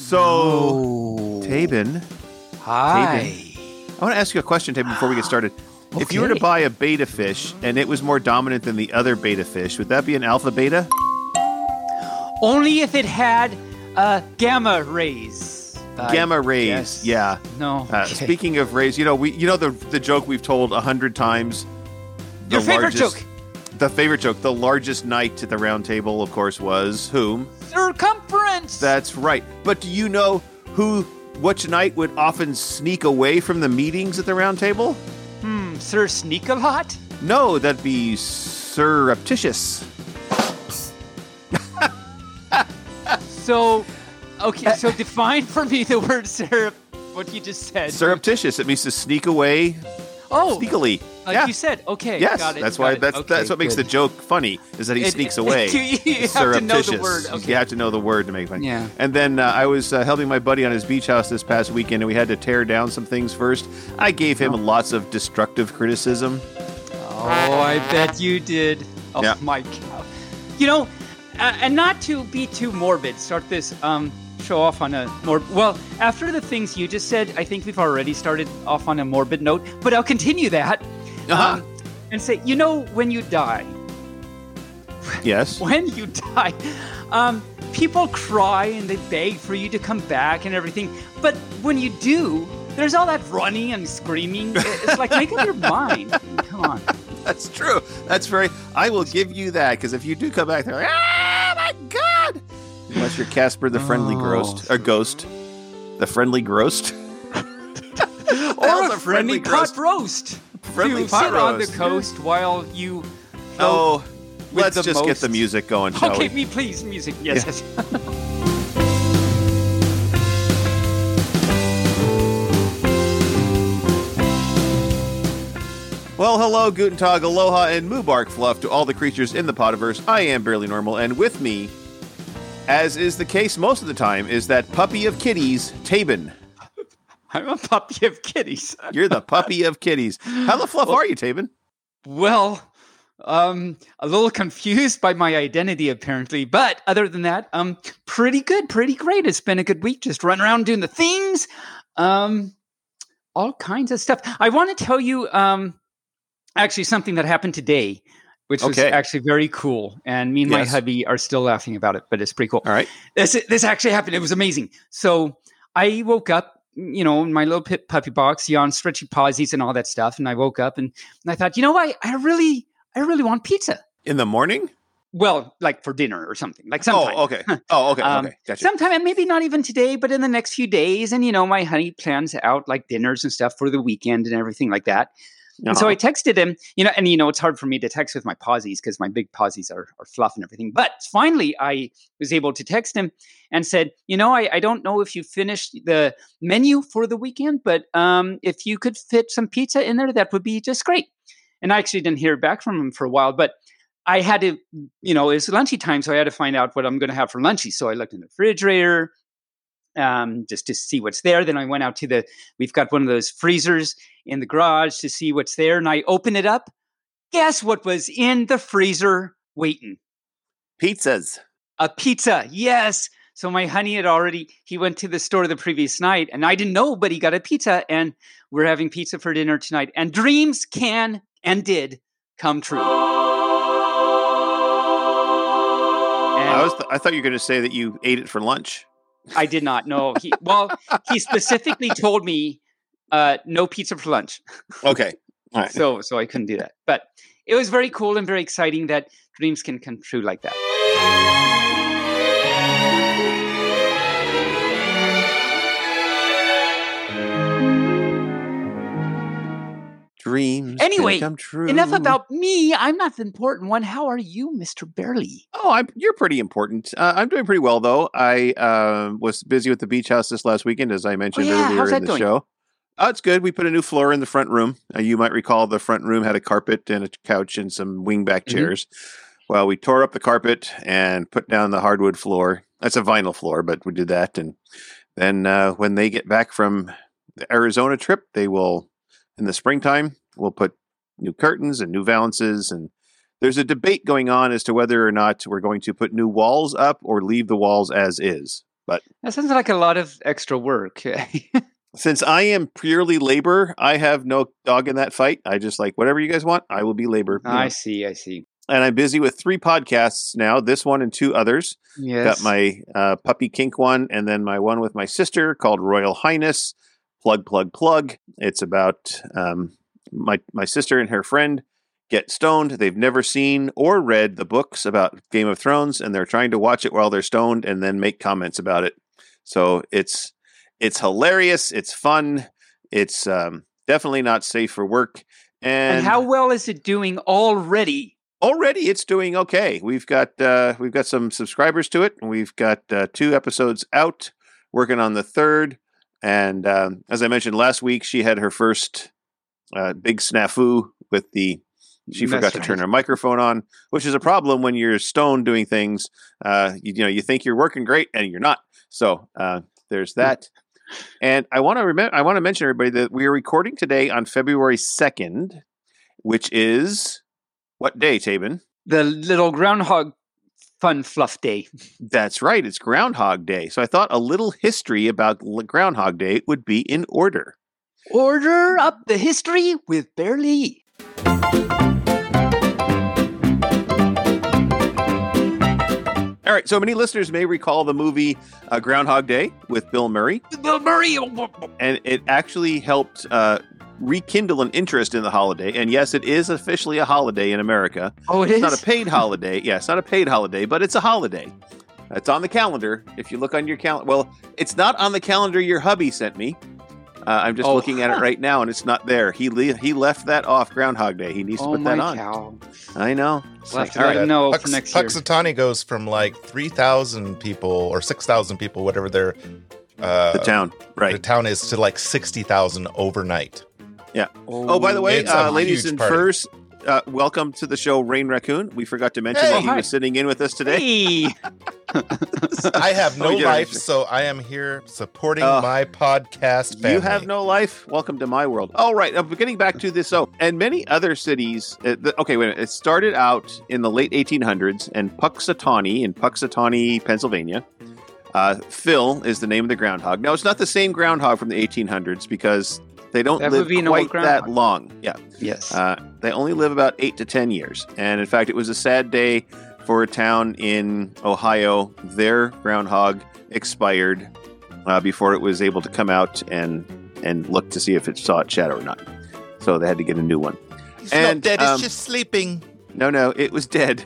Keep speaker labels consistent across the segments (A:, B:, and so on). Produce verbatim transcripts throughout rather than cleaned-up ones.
A: So,
B: oh.
A: Tabin.
B: Hi.
A: Tabin, I want to ask you a question, Tabin, before we get started.
B: Okay.
A: If you were to buy a beta fish and it was more dominant than the other beta fish, would that be an alpha beta?
C: Only if it had uh, gamma rays.
A: Gamma rays,
C: yes.
A: yeah.
C: No.
A: Uh,
C: okay.
A: Speaking of rays, you know, we you know the the joke we've told a hundred times. The
C: Your favorite
A: largest,
C: joke.
A: The favorite joke. The largest knight at the round table, of course, was whom?
C: Circumference.
A: That's right. But do you know who, which knight would often sneak away from the meetings at the round table?
C: Hmm, Sir Sneak-a-Lot?
A: No, that'd be surreptitious.
C: So, okay, so define for me the word syrup, what you just said.
A: Surreptitious. It means to sneak away
C: Oh,
A: sneakily.
C: like
A: yeah.
C: you said. Okay,
A: Yes,
C: got it.
A: that's
C: got
A: why.
C: it.
A: That's
C: okay,
A: that's what makes
C: good.
A: the joke funny. Is that he
C: It-
A: sneaks
C: it-
A: away.
C: you- you
A: It's
C: have to know the
A: surreptitious.
C: word, okay.
A: You have to know the word to make it funny.
C: Yeah.
A: And then uh, I was uh, helping my buddy on his beach house this past weekend, and we had to tear down some things first. I gave him
C: Oh.
A: lots of destructive criticism.
C: Oh, I bet you did. Oh
A: Yeah.
C: my cow! You know, uh, and not to be too morbid, start this um show off on a more well. After the things you just said, I think we've already started off on a morbid note, but I'll continue that.
A: Uh-huh.
C: Um, and say, you know, when you die,
A: Yes.
C: when you die, um, people cry and they beg for you to come back and everything. But when you do, there's all that running and screaming. It's like, make up your mind. Come on.
A: That's true. That's very. I will give you that, because if you do come back, they're like, ah, my God! Unless you're Casper the Friendly
C: Oh.
A: Ghost or Ghost, the Friendly Ghost,
C: Or a friendly pot roast.
A: Friendly
C: to
A: pot
C: sit on the
A: roast.
C: coast while you.
A: Oh,
C: with
A: let's
C: the
A: just get
C: most-
A: the music going, shall
C: Okay,
A: we?
C: me please, music. Yes,
A: Yeah.
C: yes.
A: Well, hello, Guten Tag, Aloha, and Mubark Fluff to all the creatures in the Podiverse. I am Barely Normal, and with me, as is the case most of the time, is that puppy of kitties, Tabin.
C: I'm a puppy of kitties.
A: You're the puppy of kitties. How the fluff are you, Tabin?
C: Well, um, a little confused by my identity apparently, but other than that, um, pretty good, pretty great. It's been a good week. Just running around doing the things, um, all kinds of stuff. I want to tell you, um, actually something that happened today, which was
A: Okay.
C: actually very cool. And me and my
A: Yes.
C: hubby are still laughing about it, but it's pretty cool.
A: All right.
C: This this actually happened. It was amazing. So I woke up, you know, in my little pit puppy box, yawn, stretchy pausies, and all that stuff. And I woke up and, and I thought, you know what? I really, I really want pizza.
A: In the morning?
C: Well, like for dinner or something, like sometime.
A: Oh, okay. Oh, okay.
C: Um,
A: okay. Gotcha.
C: Sometime, and maybe not even today, but in the next few days. And you know, my honey plans out like dinners and stuff for the weekend and everything like that. And so
A: Uh-huh.
C: I texted him, you know, and you know, it's hard for me to text with my pausies because my big pausies are, are fluff and everything. But finally, I was able to text him and said, you know, I, I don't know if you finished the menu for the weekend, but um, if you could fit some pizza in there, that would be just great. And I actually didn't hear back from him for a while, but I had to, you know, it's lunchy time, so I had to find out what I'm going to have for lunchy. So I looked in the refrigerator, um, just to see what's there. Then I went out to the, we've got one of those freezers in the garage to see what's there. And I opened it up. Guess what was in the freezer waiting?
A: Pizzas.
C: A pizza. Yes. So my honey had already, he went to the store the previous night and I didn't know, but he got a pizza and we're having pizza for dinner tonight. And dreams can and did come true. And
A: I was. Th- I thought you were going to say that you ate it for lunch.
C: I did not know. He, well, he specifically told me uh, no pizza for lunch.
A: Okay. All right.
C: So, so I couldn't do that. But it was very cool and very exciting that dreams can come true like that.
A: Dreams
C: Anyway,
A: can come true.
C: Enough about me. I'm not the important one. How are you, Mister Barely?
A: Oh, I'm, you're pretty important. Uh, I'm doing pretty well, though. I uh, was busy with the beach house this last weekend, as I mentioned
C: Oh, yeah.
A: earlier
C: How's
A: in
C: that
A: the
C: going?
A: show. Oh, it's good. We put a new floor in the front room. Uh, you might recall the front room had a carpet and a couch and some wingback
C: Mhm.
A: chairs. Well, we tore up the carpet and put down the hardwood floor. That's a vinyl floor, but we did that. And then uh, when they get back from the Arizona trip, they will, in the springtime, we'll put new curtains and new valances. And there's a debate going on as to whether or not we're going to put new walls up or leave the walls as is. But
C: that sounds like a lot of extra work.
A: since I am purely labor, I have no dog in that fight. I just like whatever you guys want. I will be labor. you
C: I
A: know.
C: see. I see.
A: And I'm busy with three podcasts now. This one and two others.
C: Yes.
A: Got my uh, puppy kink one, and then my one with my sister called Royal Highness. Plug, plug, plug. It's about um, my my sister and her friend get stoned. They've never seen or read the books about Game of Thrones, and they're trying to watch it while they're stoned and then make comments about it. So it's it's hilarious. It's fun. It's um, definitely not safe for work. And,
C: And how well is it doing already?
A: already it's doing okay. We've got uh, we've got some subscribers to it. We've got uh, two episodes out. Working on the third. And um, as I mentioned last week, she had her first uh, big snafu with the. She
C: That's
A: forgot to
C: right.
A: turn her microphone on, which is a problem when you're stoned doing things. Uh, you, you know, you think you're working great and you're not. So uh, there's that. And I want to remember. I want to mention everybody that we are recording today on February second, which is what day, Tabin?
C: The little groundhog fun fluff day.
A: That's right. It's Groundhog Day. So I thought a little history about L- Groundhog Day would be in order.
C: Order up the history with Bear Lee.
A: All right. So many listeners may recall the movie uh, Groundhog Day with Bill Murray,
C: Bill Murray.
A: and it actually helped uh, rekindle an interest in the holiday. And yes, it is officially a holiday in America.
C: Oh, it
A: It's
C: is?
A: not a paid holiday. Yeah, it's not a paid holiday, but it's a holiday. It's on the calendar. If you look on your calendar, well, it's not on the calendar your hubby sent me. Uh, I'm just
C: Oh.
A: looking at it right now, and it's not there. He le- he left that off Groundhog Day. He needs to
C: Oh,
A: put
C: my
A: that on.
C: cow.
A: I know. It's
C: We'll
A: like,
C: have to
A: all
C: let
A: right.
C: him know
D: Pux-
C: for next year.
D: Puxatawny goes from like three thousand people or six thousand people, whatever their uh,
A: The town,
D: the
A: right?
D: town is, to like sixty thousand overnight.
A: Oh, by the way,
D: It's a
A: uh, ladies
D: huge
A: and
D: party.
A: furs, uh, welcome to the show, Rain Raccoon. We forgot to mention
D: Hey.
A: that he
C: Hi.
A: was sitting in with us today.
C: Hey.
D: I have no
A: Oh, yeah.
D: life, so I am here supporting
A: Oh.
D: my podcast family.
A: You have no life. Welcome to my world. All right, uh, getting back to this. Oh, and many other cities. Uh, the, okay, wait a minute. It started out in the late eighteen hundreds, and Puxatawny in Puxatawny, Pennsylvania. Uh, Phil is the name of the groundhog. Now, it's not the same groundhog from the eighteen hundreds because they don't
C: That would
A: live
C: be an old
A: quite that
C: groundhog.
A: long. Yeah.
C: Yes.
A: Uh, they only live about eight to ten years. And in fact, it was a sad day for a town in Ohio. Their groundhog expired uh, before it was able to come out and and look to see if it saw its shadow or not. So they had to get a new one.
D: It's
A: and,
D: not dead,
A: um,
D: it's just sleeping.
A: No, no, it was dead.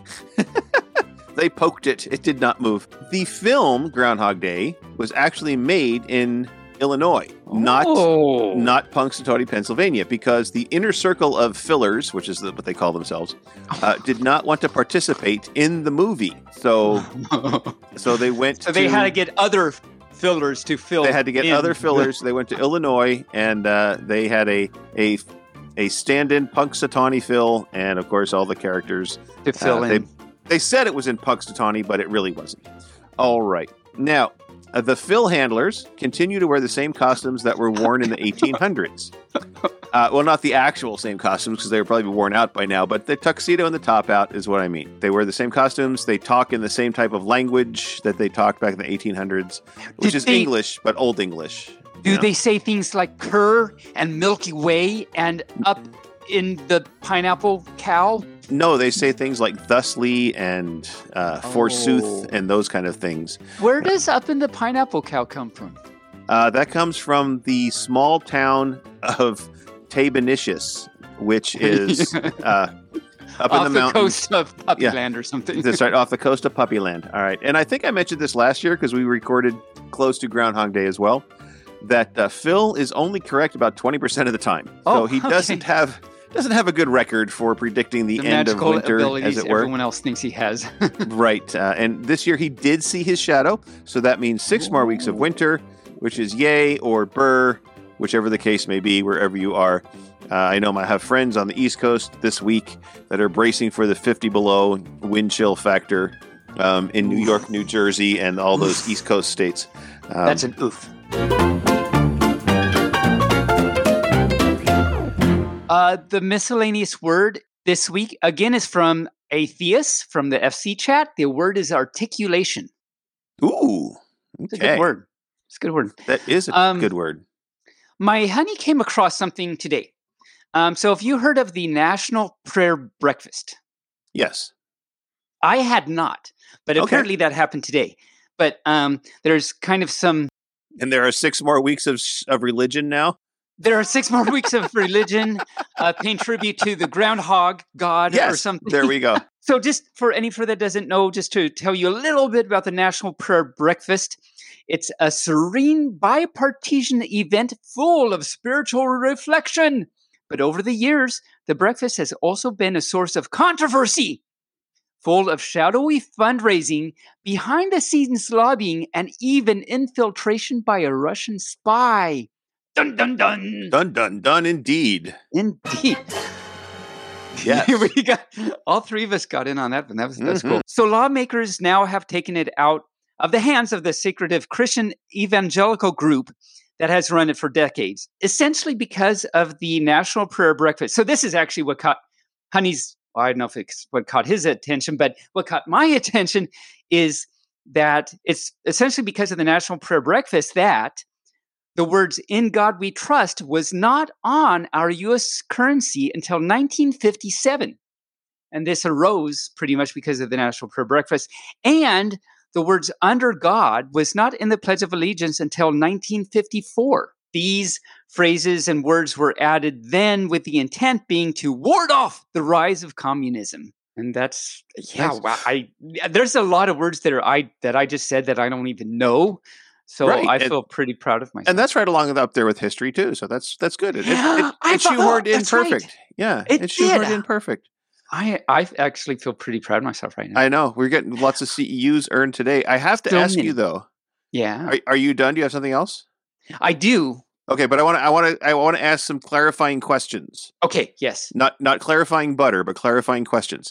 A: They poked it. It did not move. The film Groundhog Day was actually made in Illinois, not
C: oh.
A: not Punxsutawney, Pennsylvania, because the inner circle of fillers, which is the, what they call themselves, uh, did not want to participate in the movie. So, so they went.
C: So they
A: to,
C: had to get other fillers to fill.
A: They had to get
C: in.
A: other fillers. They went to Illinois, and uh, they had a a a stand-in Punxsutawney Phil, and of course all the characters
C: to fill
A: uh,
C: in.
A: They, they said it was in Punxsutawney, but it really wasn't. All right, now. Uh, the Phil handlers continue to wear the same costumes that were worn in the eighteen hundreds. Uh, well, not the actual same costumes because they would probably be worn out by now, but the tuxedo and the top out is what I mean. They wear the same costumes. They talk in the same type of language that they talked back in the eighteen hundreds, which
C: Did
A: is
C: they-
A: English, but Old English.
C: Do
A: you know?
C: they say things like Kerr and Milky Way and up in the pineapple cow?
A: No, they say things like thusly and uh, forsooth
C: Oh.
A: and those kind of things.
C: Where does up in the pineapple cow come from?
A: Uh, that comes from the small town of Tabanicius, which is uh, up
C: Off
A: in the,
C: the,
A: mountains.
C: coast of
A: Yeah.
C: Puppyland or something.
A: That's right, off the coast of Puppyland. All right. And I think I mentioned this last year because we recorded close to Groundhog Day as well, that uh, Phil is only correct about twenty percent of the time.
C: Oh,
A: so he
C: okay.
A: doesn't have doesn't have a good record for predicting the,
C: The
A: end of
C: magical
A: winter,
C: abilities
A: as it were.
C: everyone else thinks he has.
A: Right. Uh, and this year he did see his shadow. So that means six more weeks of
C: Ooh.
A: winter, which is yay or burr, whichever the case may be, wherever you are. Uh, I know I have friends on the East Coast this week that are bracing for the fifty below wind chill factor um, in New
C: Oof.
A: York, New Jersey, and all those East Coast states. Um,
C: That's an oof. Uh, the miscellaneous word this week, again, is from Atheist from the F C chat. The word is articulation.
A: Ooh,
C: It's a
A: Okay.
C: good word. It's a good word.
A: That is a
C: Um,
A: good word.
C: My honey came across something today. Um, so, have you heard of the National Prayer Breakfast?
A: Yes.
C: I had not, but
A: Okay.
C: apparently that happened today. But um, there's kind of some.
A: And there are six more weeks of of religion now.
C: There are six more weeks of religion, uh, paying tribute to the groundhog god or
A: Yes.
C: something.
A: There we go.
C: So, just for any for that doesn't know, just to tell you a little bit about the National Prayer Breakfast, it's a serene bipartisan event full of spiritual reflection. But over the years, the breakfast has also been a source of controversy, full of shadowy fundraising, behind the scenes lobbying, and even infiltration by a Russian spy. Dun dun dun.
A: Done, done, done. Indeed.
C: Indeed.
A: Yes.
C: we got all three of us got in on that one. That was that's
A: Mhm.
C: cool. So lawmakers now have taken it out of the hands of the secretive Christian evangelical group that has run it for decades, essentially because of the National Prayer Breakfast. So this is actually what caught Honey's, well, I don't know if it's what caught his attention, but what caught my attention is that it's essentially because of the National Prayer Breakfast that the words "In God We Trust" was not on our U S currency until nineteen fifty-seven. And this arose pretty much because of the National Prayer Breakfast. And the words "under God" was not in the Pledge of Allegiance until nineteen fifty-four. These phrases and words were added then with the intent being to ward off the rise of communism. And that's, yeah,
A: Nice.
C: wow. I, there's a lot of words that are I that I just said that I don't even know. So
A: Right,
C: I
A: and-
C: feel pretty proud of myself.
A: And that's right along up there with history too. So that's that's good. It, it,
C: Yeah,
A: it,
C: I
A: it
C: thought-
A: shoehorned
C: oh,
A: in
C: that's right.
A: perfect. Yeah,
C: It
A: it shoehorned
C: did.
A: in perfect.
C: I I actually feel pretty proud of myself right now.
A: I know we're getting lots of C E Us earned today. I have to
C: So
A: ask
C: many.
A: you though.
C: yeah,
A: Are, are you done? Do you have something else?
C: I do.
A: Okay, but I want to I want to I want to ask some clarifying questions.
C: Okay, yes.
A: Not not clarifying butter, but clarifying questions.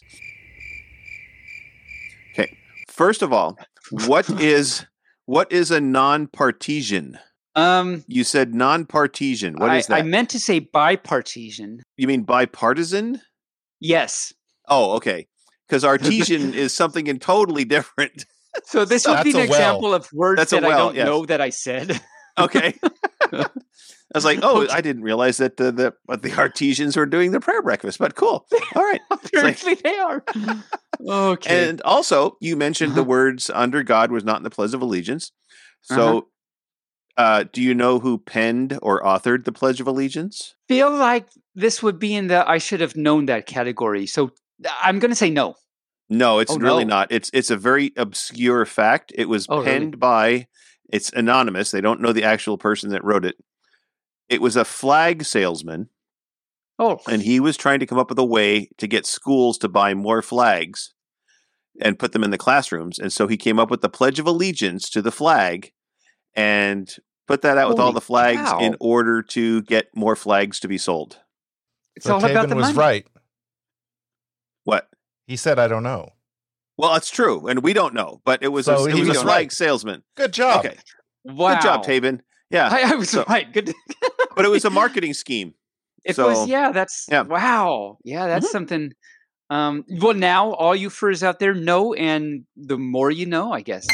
A: Okay. First of all, what is what is a non-partisan?
C: Um,
A: You said non-partisan. What
C: I,
A: is that?
C: I meant to say bipartisan.
A: You mean bipartisan?
C: Yes.
A: Oh, okay. Because artesian is something in totally different.
C: So this would be
D: That's
C: an
D: a well.
C: example of words
A: That's a
C: that I
A: well,
C: don't
A: yes.
C: know that I said.
A: Okay. I was like, oh, I didn't realize that the, the what the artisans were doing the prayer breakfast, but cool. All right.
C: Apparently they are. Okay.
A: And also, you mentioned the
C: Uh-huh.
A: words "under God" was not in the Pledge of Allegiance. So, uh, do you know who penned or authored the Pledge of Allegiance?
C: Feel like this would be in the I should have known that category. So I'm going to say no.
A: No, it's
C: Oh,
A: really
C: no.
A: not. It's it's a very obscure fact. It was
C: Oh, really?
A: penned by. It's anonymous. They don't know the actual person that wrote it. It was a flag salesman,
C: Oh,
A: and he was trying to come up with a way to get schools to buy more flags and put them in the classrooms. And so he came up with the Pledge of Allegiance to the flag and put that out with all
C: Holy
A: the flags
C: cow.
A: in order to get more flags to be sold.
C: it's
D: So
C: all about
D: Taven
C: the
D: was
C: money.
D: right.
A: What?
D: He said, "I don't know."
A: Well, it's true, and we don't know, but it was
D: So
A: a, it
D: he
A: was a
D: was
A: flag
D: right.
A: salesman.
D: Good job.
A: Okay,
C: Wow.
A: good job, Taven. Yeah,
C: I, I was
A: So-
C: right. Good.
A: but it was a marketing scheme.
C: It
A: So-
C: was, yeah, that's,
A: Yeah.
C: wow. Yeah, that's
A: Mhm.
C: something. Um, well, now all you furs out there know, and the more you know, I guess.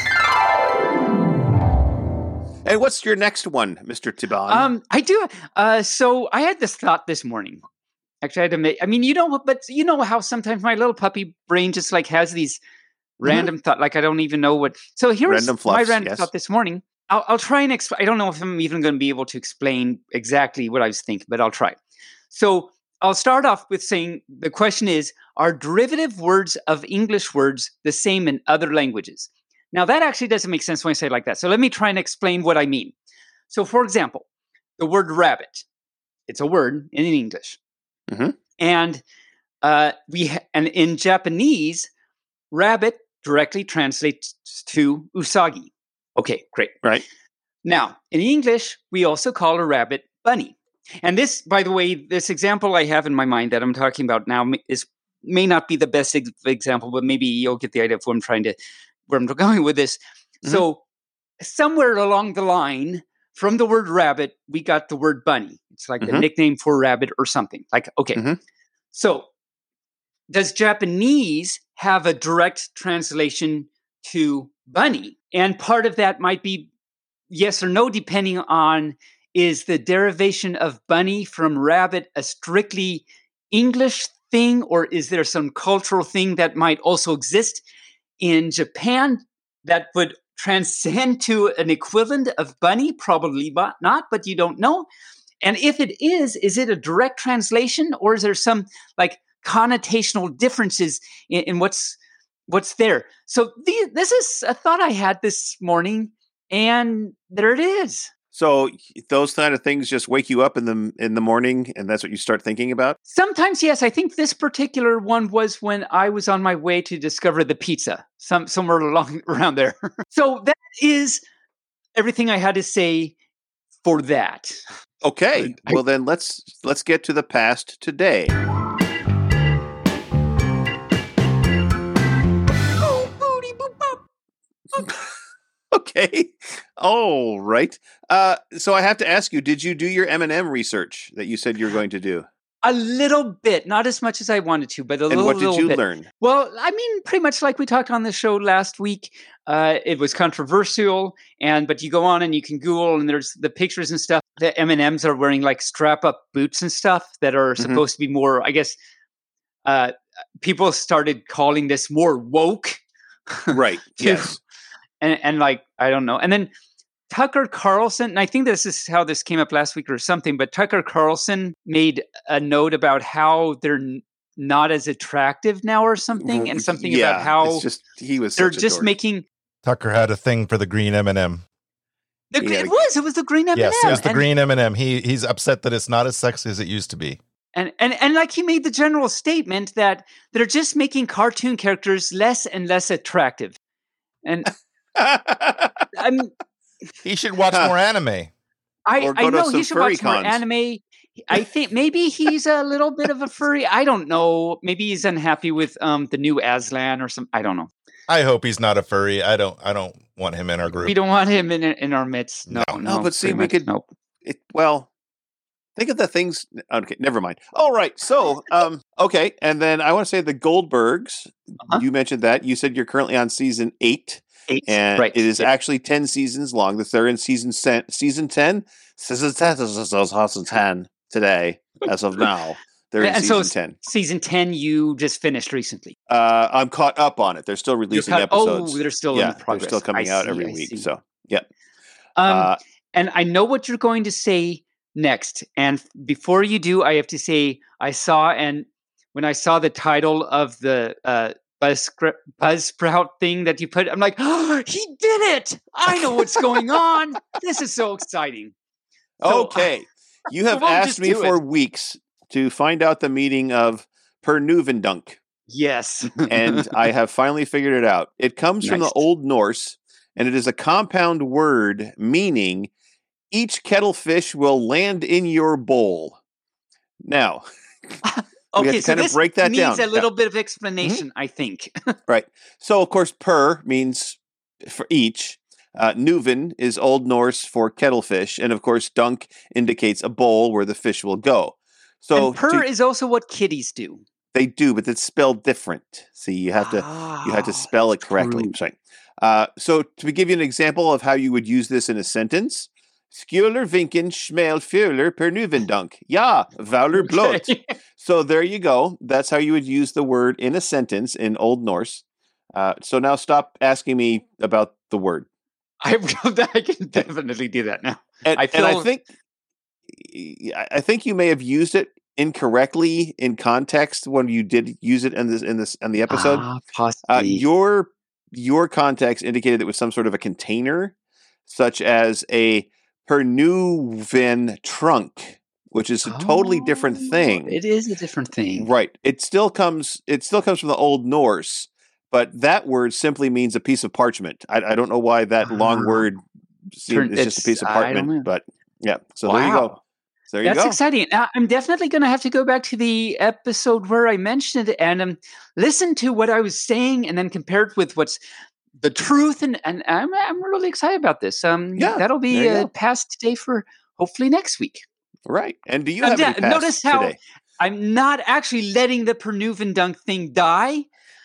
A: And what's your next one, Mister Tiban?
C: Um, I do. Uh, so I had this thought this morning. Actually, I had to make, I mean, you know, but you know how sometimes my little puppy brain just like has these random thought, like I don't even know what. So here's
A: Random
C: my
A: fluffs,
C: random
A: yes.
C: thought this morning. I'll, I'll try and explain. I don't know if I'm even going to be able to explain exactly what I was thinking, but I'll try. So I'll start off with saying the question is, are derivative words of English words the same in other languages? Now, that actually doesn't make sense when I say it like that. So let me try and explain what I mean. So, for example, the word rabbit, it's a word in English.
A: Mhm.
C: And uh, we ha- and in Japanese, rabbit directly translates to usagi. Okay, great.
A: Right.
C: Now, in English, we also call a rabbit bunny. And this, by the way, this example I have in my mind that I'm talking about now m- is may not be the best ex- example, but maybe you'll get the idea of what I'm trying to, where I'm going with this.
A: Mhm.
C: So, somewhere along the line, from the word rabbit, we got the word bunny. It's like a
A: Mhm.
C: nickname for rabbit or something. Like, okay.
A: Mhm.
C: So, does Japanese have a direct translation to bunny. And part of that might be yes or no, depending on is the derivation of bunny from rabbit a strictly English thing, or is there some cultural thing that might also exist in Japan that would transcend to an equivalent of bunny? Probably not, but you don't know. And if it is, is it a direct translation, or is there some like connotational differences in, in what's what's there? So the, this is a thought I had this morning, and there it is.
A: So those kind of things just wake you up in the in the morning, and that's what you start thinking about?
C: Sometimes, yes. I think this particular one was when I was on my way to discover the pizza, some somewhere along around there. So that is everything I had to say for that.
A: Okay. Well, then let's let's get to the past today. Okay. All right. Uh, so I have to ask you, did you do your M and M research that you said you were going to do?
C: A little bit, not as much as I wanted to, but a
A: and
C: little,
A: what did
C: little
A: you
C: bit.
A: learn?
C: Well, I mean, pretty much like we talked on the show last week. Uh, it was controversial, and but you go on and you can Google, and there's the pictures and stuff. The M and M's are wearing like strap-up boots and stuff that are
A: Mhm.
C: supposed to be more, I guess, uh, people started calling this more woke.
A: Right.
C: to-
A: Yes.
C: and, and like, I don't know. And then Tucker Carlson, and I think this is how this came up last week or something, but Tucker Carlson made a note about how they're n- not as attractive now or something, and something
A: yeah,
C: about how
A: it's just he was.
C: they're
A: such a
C: just
A: dork.
C: making
D: Tucker had a thing for the green M and M.
C: the,
A: Yeah.
C: it was it was the green M and M.
D: Yes, it was the
C: and,
D: green M and M. He he's upset that it's not as sexy as it used to be.
C: and and and like he made the general statement that they're just making cartoon characters less and less attractive, and I'm
D: He should watch
A: Huh.
D: more anime.
C: I,
A: Or
C: I
A: go to
C: know
A: some
C: he should
A: furry
C: watch more
A: cons.
C: anime. I think maybe he's a little bit of a furry. I don't know. Maybe he's unhappy with um the new Aslan or some. I don't know.
D: I hope he's not a furry. I don't. I don't want him in our group.
C: We don't want him in in our midst. No,
D: No.
C: no.
A: No, but see,
C: pretty
A: we
C: much,
A: could-
C: Nope.
A: It, well, think of the things. Okay, never mind. All right. So, um, okay, and then I want to say the Goldbergs.
C: Uh-huh.
A: You mentioned that. You said you're currently on season eight,
C: Eight.
A: and
C: right.
A: it is
C: Yeah.
A: actually ten seasons long. The third in season sen- season ten. Season ten. Season ten today, as of now. They're in
C: And so
A: season ten.
C: season ten you just finished recently.
A: Uh, I'm caught up on it. They're still
C: You're
A: releasing
C: cut-
A: episodes.
C: Oh, they're still
A: yeah,
C: in progress.
A: they're still coming
C: I
A: out
C: see,
A: every
C: I
A: week.
C: see.
A: So, yeah.
C: Um,
A: uh,
C: and I know what you're going to say next. And before you do, I have to say I saw and when I saw the title of the uh, Buzz Buzzsprout thing that you put, I'm like, oh, he did it! I know what's going on. This is so exciting. So,
A: okay. You have
C: won't
A: asked
C: just
A: me
C: do
A: for
C: it.
A: weeks to find out the meaning of Pernuvendunk,
C: Yes,
A: and I have finally figured it out. It comes from the
C: Nice.
A: Old Norse, and it is a compound word meaning each kettlefish will land in your bowl. Now, we have
C: okay.
A: to
C: So
A: kind of
C: this
A: break that
C: needs
A: down.
C: a little bit of explanation, I think.
A: Right. So, of course, per means for each. Uh, Nuven is Old Norse for kettlefish, and of course, dunk indicates a bowl where the fish will go. So
C: and purr
A: to-
C: is also what kitties do.
A: they do, but it's spelled different. See, you have to you have to
C: Ah,
A: spell it correctly.
C: true.
A: Sorry. Uh, so to give you an example of how you would use this in a sentence, Skjuler vinken schmel fjöler per Nuvendunk. Ja, vauler blot.
C: Okay.
A: So there you go. That's how you would use the word in a sentence in Old Norse. Uh, so now stop asking me about the word.
C: I will. I can definitely do that now.
A: And
C: I
A: and I
C: feel-
A: think I think you may have used it incorrectly in context when you did use it in this in this in the episode.
C: Ah,
A: Uh,
C: possibly.
A: your your context indicated it was some sort of a container, such as a Pernuven trunk, which is a totally different
C: Oh,
A: thing.
C: It is a different thing.
A: Right. It still comes. It still comes from the Old Norse, but that word simply means a piece of parchment. I, I don't know why that long
C: Ah.
A: word seems,
C: Turn-
A: is just a
C: it's-
A: piece of
C: I don't
A: parchment.
C: know.
A: But yeah. So there you go.
C: Wow.
A: So there you
C: That's
A: go.
C: exciting. Now, I'm definitely going to have to go back to the episode where I mentioned it and um, listen to what I was saying and then compare it with what's the truth. And, and I'm, I'm really excited about this. Um,
A: Yeah,
C: that'll be
A: there you
C: uh,
A: go.
C: past today for hopefully next week.
A: Right. And do you
C: And
A: have any
C: yeah,
A: past
C: notice how
A: today?
C: I'm not actually letting the Pernuvendunk thing die.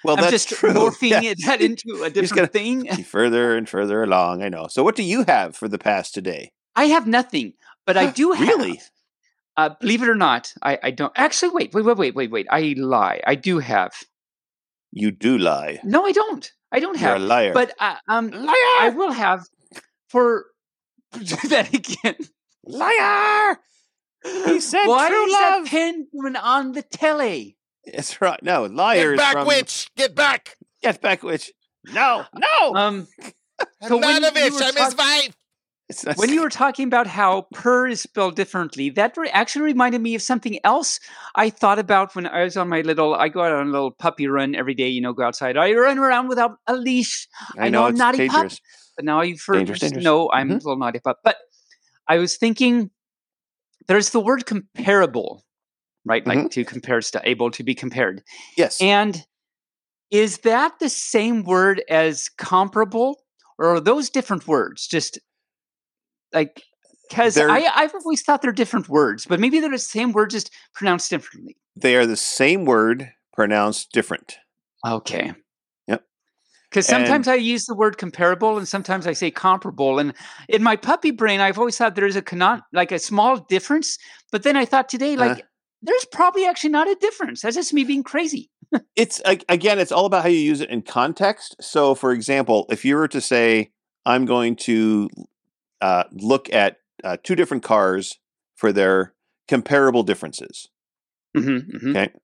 A: Well,
C: I'm
A: that's
C: just
A: true.
C: morphing
A: Yeah.
C: it, that into a
A: just
C: different
A: gotta-
C: thing.
A: Further and further along, I know. So what do you have for the past today?
C: I have nothing, but I do have.
A: Really?
C: Uh, believe it or not, I, I don't. Actually, wait, wait, wait, wait, wait, wait. I lie. I do have.
A: You do lie.
C: No, I don't. I don't
A: You're
C: have.
A: a liar.
C: But uh, um,
A: Liar!
C: I will have for do that again.
A: Liar! He said
C: Why
A: true
C: is
A: love.
C: that penguin on the telly?
A: It's right. No, liars
D: Get back,
A: from
D: witch! Get back!
A: Get back, witch. No, no.
C: Um, So when
D: None of
C: you
D: it.
C: were
D: I'm his
C: talk-
D: wife.
A: It's not-
C: when you were talking about how purr is spelled differently, that re- actually reminded me of something else I thought about when I was on my little. I go out on a little puppy run every day. You know, go outside. I run around without a leash.
A: I
C: I
A: know
C: know I'm
A: it's
C: naughty pup.
A: dangerous.
C: But now you've heard
A: Dangerous, dangerous.
C: know I'm
A: Mhm.
C: a little naughty pup. But I was thinking, there's the word comparable, right? Like
A: Mhm.
C: to compare stuff, able to be compared.
A: Yes.
C: And is that the same word as comparable, or are those different words? Just like, because
A: They're-
C: I've always thought they're different words, but maybe they're the same word, just pronounced differently.
A: They are the same word pronounced different.
C: Okay.
A: Yep.
C: Because sometimes I use the word comparable, and sometimes I say comparable. And in my puppy brain, I've always thought there's a cannot like a small difference. But then I thought today, like,
A: Uh.
C: there's probably actually not a difference. That's just me being crazy.
A: It's ag- again, it's all about how you use it in context. So, for example, if you were to say, "I'm going to uh, look at uh, two different cars for their comparable differences,"
C: Mm-hmm, mm-hmm.
A: okay,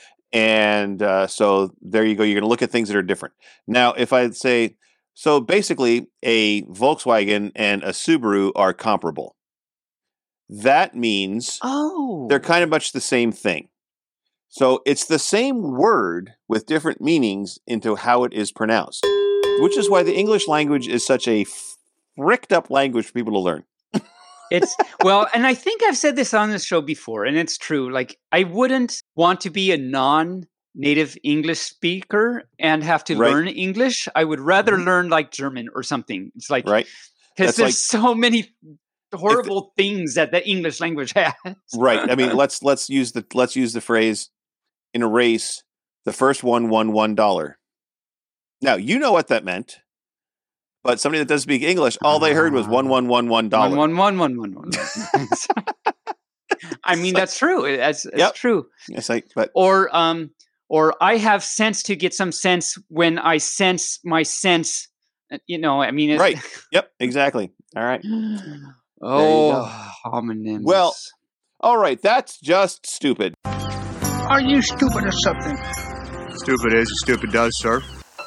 A: and uh, so there you go. You're going to look at things that are different. Now, if I say, so basically, a Volkswagen and a Subaru are comparable. That means
C: Oh,
A: they're kind of much the same thing. So it's the same word with different meanings into how it is pronounced, which is why the English language is such a fricked up language for people to learn.
C: It's well, and I think I've said this on this show before, and it's true. Like, I wouldn't want to be a non-native English speaker and have to
A: Right.
C: learn English. I would rather
A: Mhm.
C: learn like German or something. It's like
A: Right?
C: because
A: That's
C: there's
A: like-
C: so many horrible things that the English language has.
A: Right. I mean, let's let's use the let's use the phrase in a race, the first one won one dollar. Now you know what that meant, but somebody that doesn't speak English, all they heard was one one one one dollar.
C: One, one, one, one, one, one. I mean, that's true. That's, that's
A: Yep.
C: true.
A: It's like, but
C: Or, um, or I have sense to get some sense when I sense my sense. uh, You know, I mean, it,
A: right. Yep. Exactly. All right.
C: Oh, homonyms.
A: Well- All right. That's just stupid.
B: Are you stupid or something?
E: Stupid is, stupid does, sir.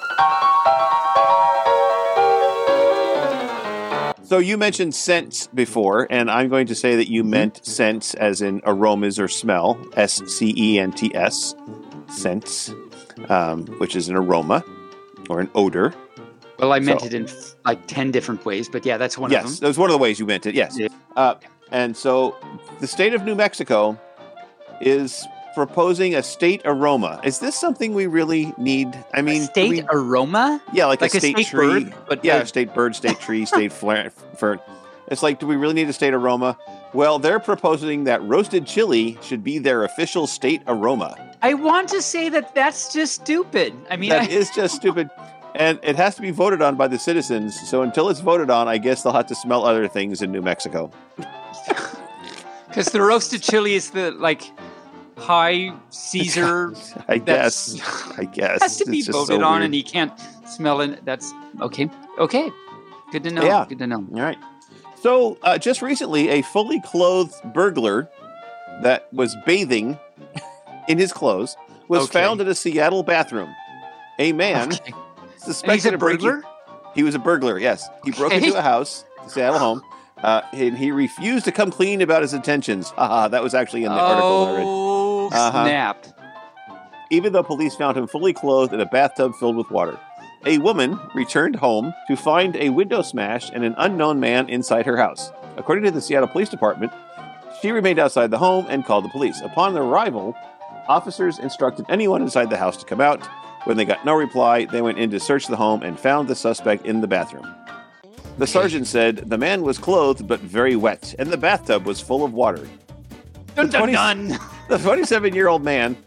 A: So you mentioned scents before, and I'm going to say that you meant scents as in aromas or smell, S C E N T S, scents, um, which is an aroma or an odor.
C: well, I meant
A: so-
C: it in f- like ten different ways, but yeah, that's one
A: Yes,
C: of them.
A: that was one of the ways you meant it, yes.
C: Yeah.
A: Uh, and so the state of New Mexico is proposing a state aroma. Is this something we really need? I mean,
C: a state
A: we-
C: aroma,
A: yeah, like,
C: like
A: a
C: a
A: state,
C: state
A: tree.
C: bird, but
A: Yeah,
C: the-
A: state bird, state tree, state fla- fern. It's like, do we really need a state aroma? Well, they're proposing that roasted chili should be their official state aroma.
C: I want to say that that's just stupid. I mean,
A: That
C: I,
A: is just stupid. And it has to be voted on by the citizens. So until it's voted on, I guess they'll have to smell other things in New Mexico.
C: because the roasted chili is the like high Caesar.
A: I
C: That's
A: guess. I guess.
C: has to be
A: It's just
C: voted
A: so
C: on,
A: weird.
C: and you can't smell it. That's okay. Okay, good to know.
A: Yeah.
C: Good to know.
A: All right. So, uh, just recently, a fully clothed burglar that was bathing in his clothes was
C: Okay.
A: found in a Seattle bathroom. A man
C: Okay. And
A: suspected
C: he's a
A: of breaking-
C: burglar.
A: He was a burglar, yes. He broke
C: Okay.
A: into a house, the Seattle home, uh, and he refused to come clean about his intentions. Haha, that was actually in the article I read.
C: Oh
A: Uh-huh.
C: snap!
A: Even though police found him fully clothed in a bathtub filled with water. A woman returned home to find a window smash and an unknown man inside her house. According to the Seattle Police Department, she remained outside the home and called the police. Upon their arrival, officers instructed anyone inside the house to come out. When they got no reply, they went in to search the home and found the suspect in the bathroom. The sergeant said the man was clothed but very wet, and the bathtub was full of water.
C: Dun dun
A: twenty
C: dun.
A: The twenty-seven-year-old man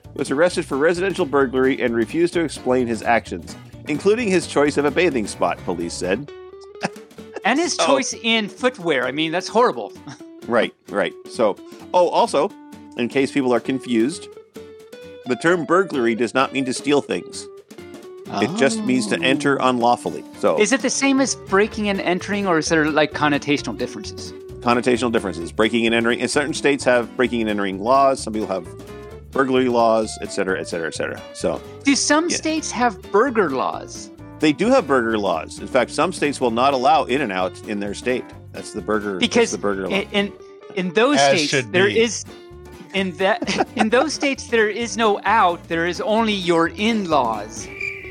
A: was arrested for residential burglary and refused to explain his actions, including his choice of a bathing spot, police said.
C: And his
A: Oh.
C: choice in footwear. I mean, that's horrible.
A: Right, right. So, oh, also, in case people are confused, the term burglary does not mean to steal things. It just means to enter unlawfully. So,
C: Is it the same as breaking and entering, or is there like connotational differences?
A: connotational differences. Breaking and entering. And certain states have breaking and entering laws. Some people have burglary laws, et cetera, et cetera, et cetera. So,
C: Do some
A: Yeah.
C: states have burger laws?
A: they do have burger laws. In fact, some states will not allow in and out in their state. That's the burger. that's
C: Because
A: the burger law.
C: in, in in those
D: As
C: states
D: should
C: there
D: be.
C: is in that in those states there is no out. There is only your in-laws.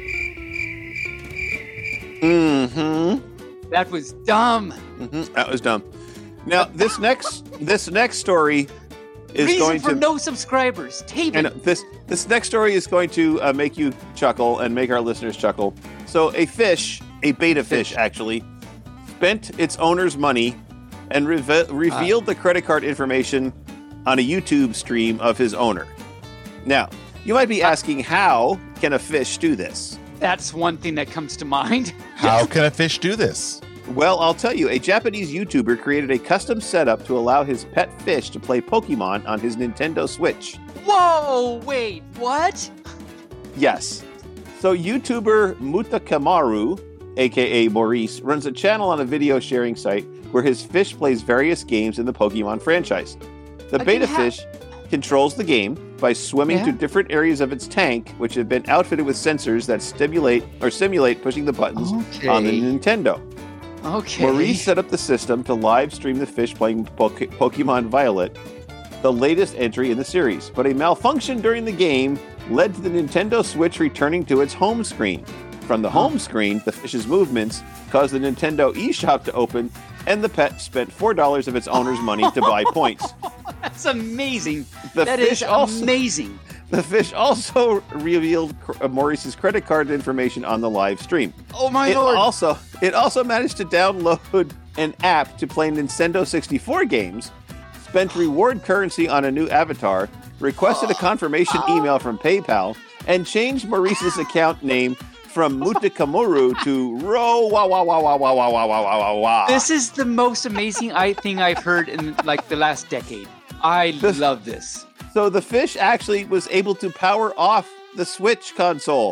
A: Mm-hmm.
C: That was dumb.
A: Mm-hmm. That was dumb. Now, this next this next story is
C: Reason
A: going
C: for
A: to
C: no subscribers. Taven.
A: and this this next story is going to uh, make you chuckle and make our listeners chuckle. So, a fish, a beta fish, actually, spent its owner's money and reve- revealed the credit card information on a YouTube stream of his owner. Now, you might be asking, how can a fish do this?
C: That's one thing that comes to mind.
D: How can a fish do this?
A: Well, I'll tell you, a Japanese YouTuber created a custom setup to allow his pet fish to play Pokemon on his Nintendo Switch.
C: Whoa, wait, what?
A: Yes. So YouTuber Mutakamaru, aka Maurice, runs a channel on a video sharing site where his fish plays various games in the Pokemon franchise. The
C: Okay,
A: beta
C: ha-
A: fish controls the game by swimming
C: Yeah.
A: to different areas of its tank, which have been outfitted with sensors that stimulate or simulate pushing the buttons on the
C: Okay.
A: Nintendo.
C: Okay.
A: Maurice set up the system to live stream the fish playing Poke- Pokemon Violet, the latest entry in the series. But a malfunction during the game led to the Nintendo Switch returning to its home screen. From the home screen, the fish's movements caused the Nintendo eShop to open, and the pet spent four dollars of its owner's money to buy points.
C: That's amazing.
A: The
C: That
A: fish
C: is
A: also
C: amazing.
A: the fish also revealed uh, Maurice's credit card information on the live stream.
C: Oh my
A: It
C: lord.
A: also it also managed to download an app to play Nintendo sixty-four games, spent reward currency on a new avatar, requested a confirmation email from PayPal, and changed Maurice's account name from Mutakamuru to Ro Wah Wah Wah Wah Wah Wah Wah Wah Wah Wah Wah.
C: This is the most amazing I thing I've heard in like the last decade. I
A: This-
C: love this.
A: So the fish actually was able to power off the Switch console.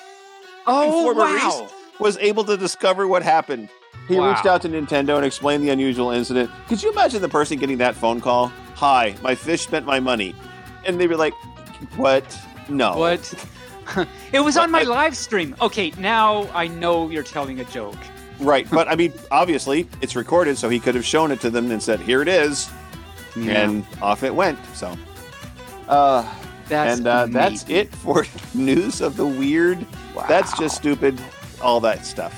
C: Oh
A: Before
C: wow.
A: Maurice was able to discover what happened. He
C: Wow.
A: reached out to Nintendo and explained the unusual incident. Could you imagine the person getting that phone call? Hi, my fish spent my money. And they were like, what? No.
C: What? It was on my live stream. Okay, now I know you're telling a joke.
A: Right. But I mean, obviously, it's recorded, so he could have shown it to them and said, here it is. And off it went. So, uh,
C: that's
A: and uh, that's
C: amazing.
A: it for news of the weird. That's just stupid. All that stuff.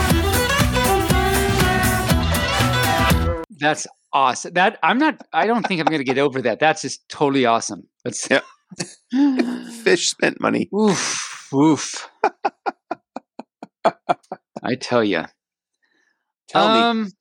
C: That's awesome. That I'm not. I don't think I'm going to get over that. That's just totally awesome. That's
A: Yeah. Fish spent money.
C: oof, oof. I tell you.
A: Tell me.
C: um,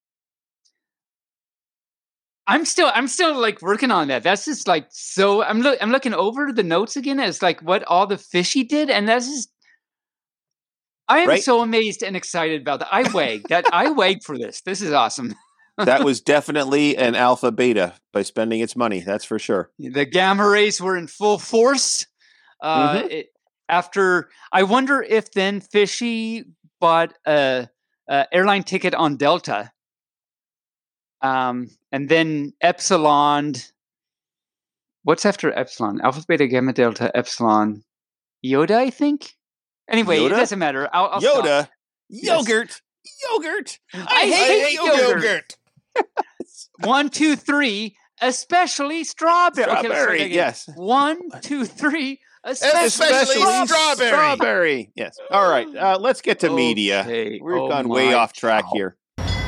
C: I'm still, I'm still like working on that. That's just like so. I'm look, I'm looking over the notes again as like what all the fishy did, and that's just. I am
A: Right?
C: so amazed and excited about that. I wagged that. I wagged for this. This is awesome.
A: That was definitely an alpha beta by spending its money. That's for sure.
C: The gamma rays were in full force. Uh,
A: Mhm.
C: it, after, I wonder if then Fishy bought a, a airline ticket on Delta, um, and then Epsilon. What's after Epsilon? Alpha, Beta, Gamma, Delta, Epsilon, Yoda. I think. Anyway, it
A: Yoda?
C: doesn't matter. I'll, I'll stop.
A: Yoda,
C: Yes.
A: yogurt, yogurt.
C: I hate yogurt.
D: yogurt.
C: One, two, three. Especially strawberry. Okay, let's start
A: Strawberry,
C: again.
A: yes.
C: One, two, three. Especially,
D: Especially strawberry.
A: Strawberry. Yes. All right. Uh, let's get to media.
C: Okay.
A: We've
C: Oh
A: gone way
C: my
A: off track
C: cow.
A: here.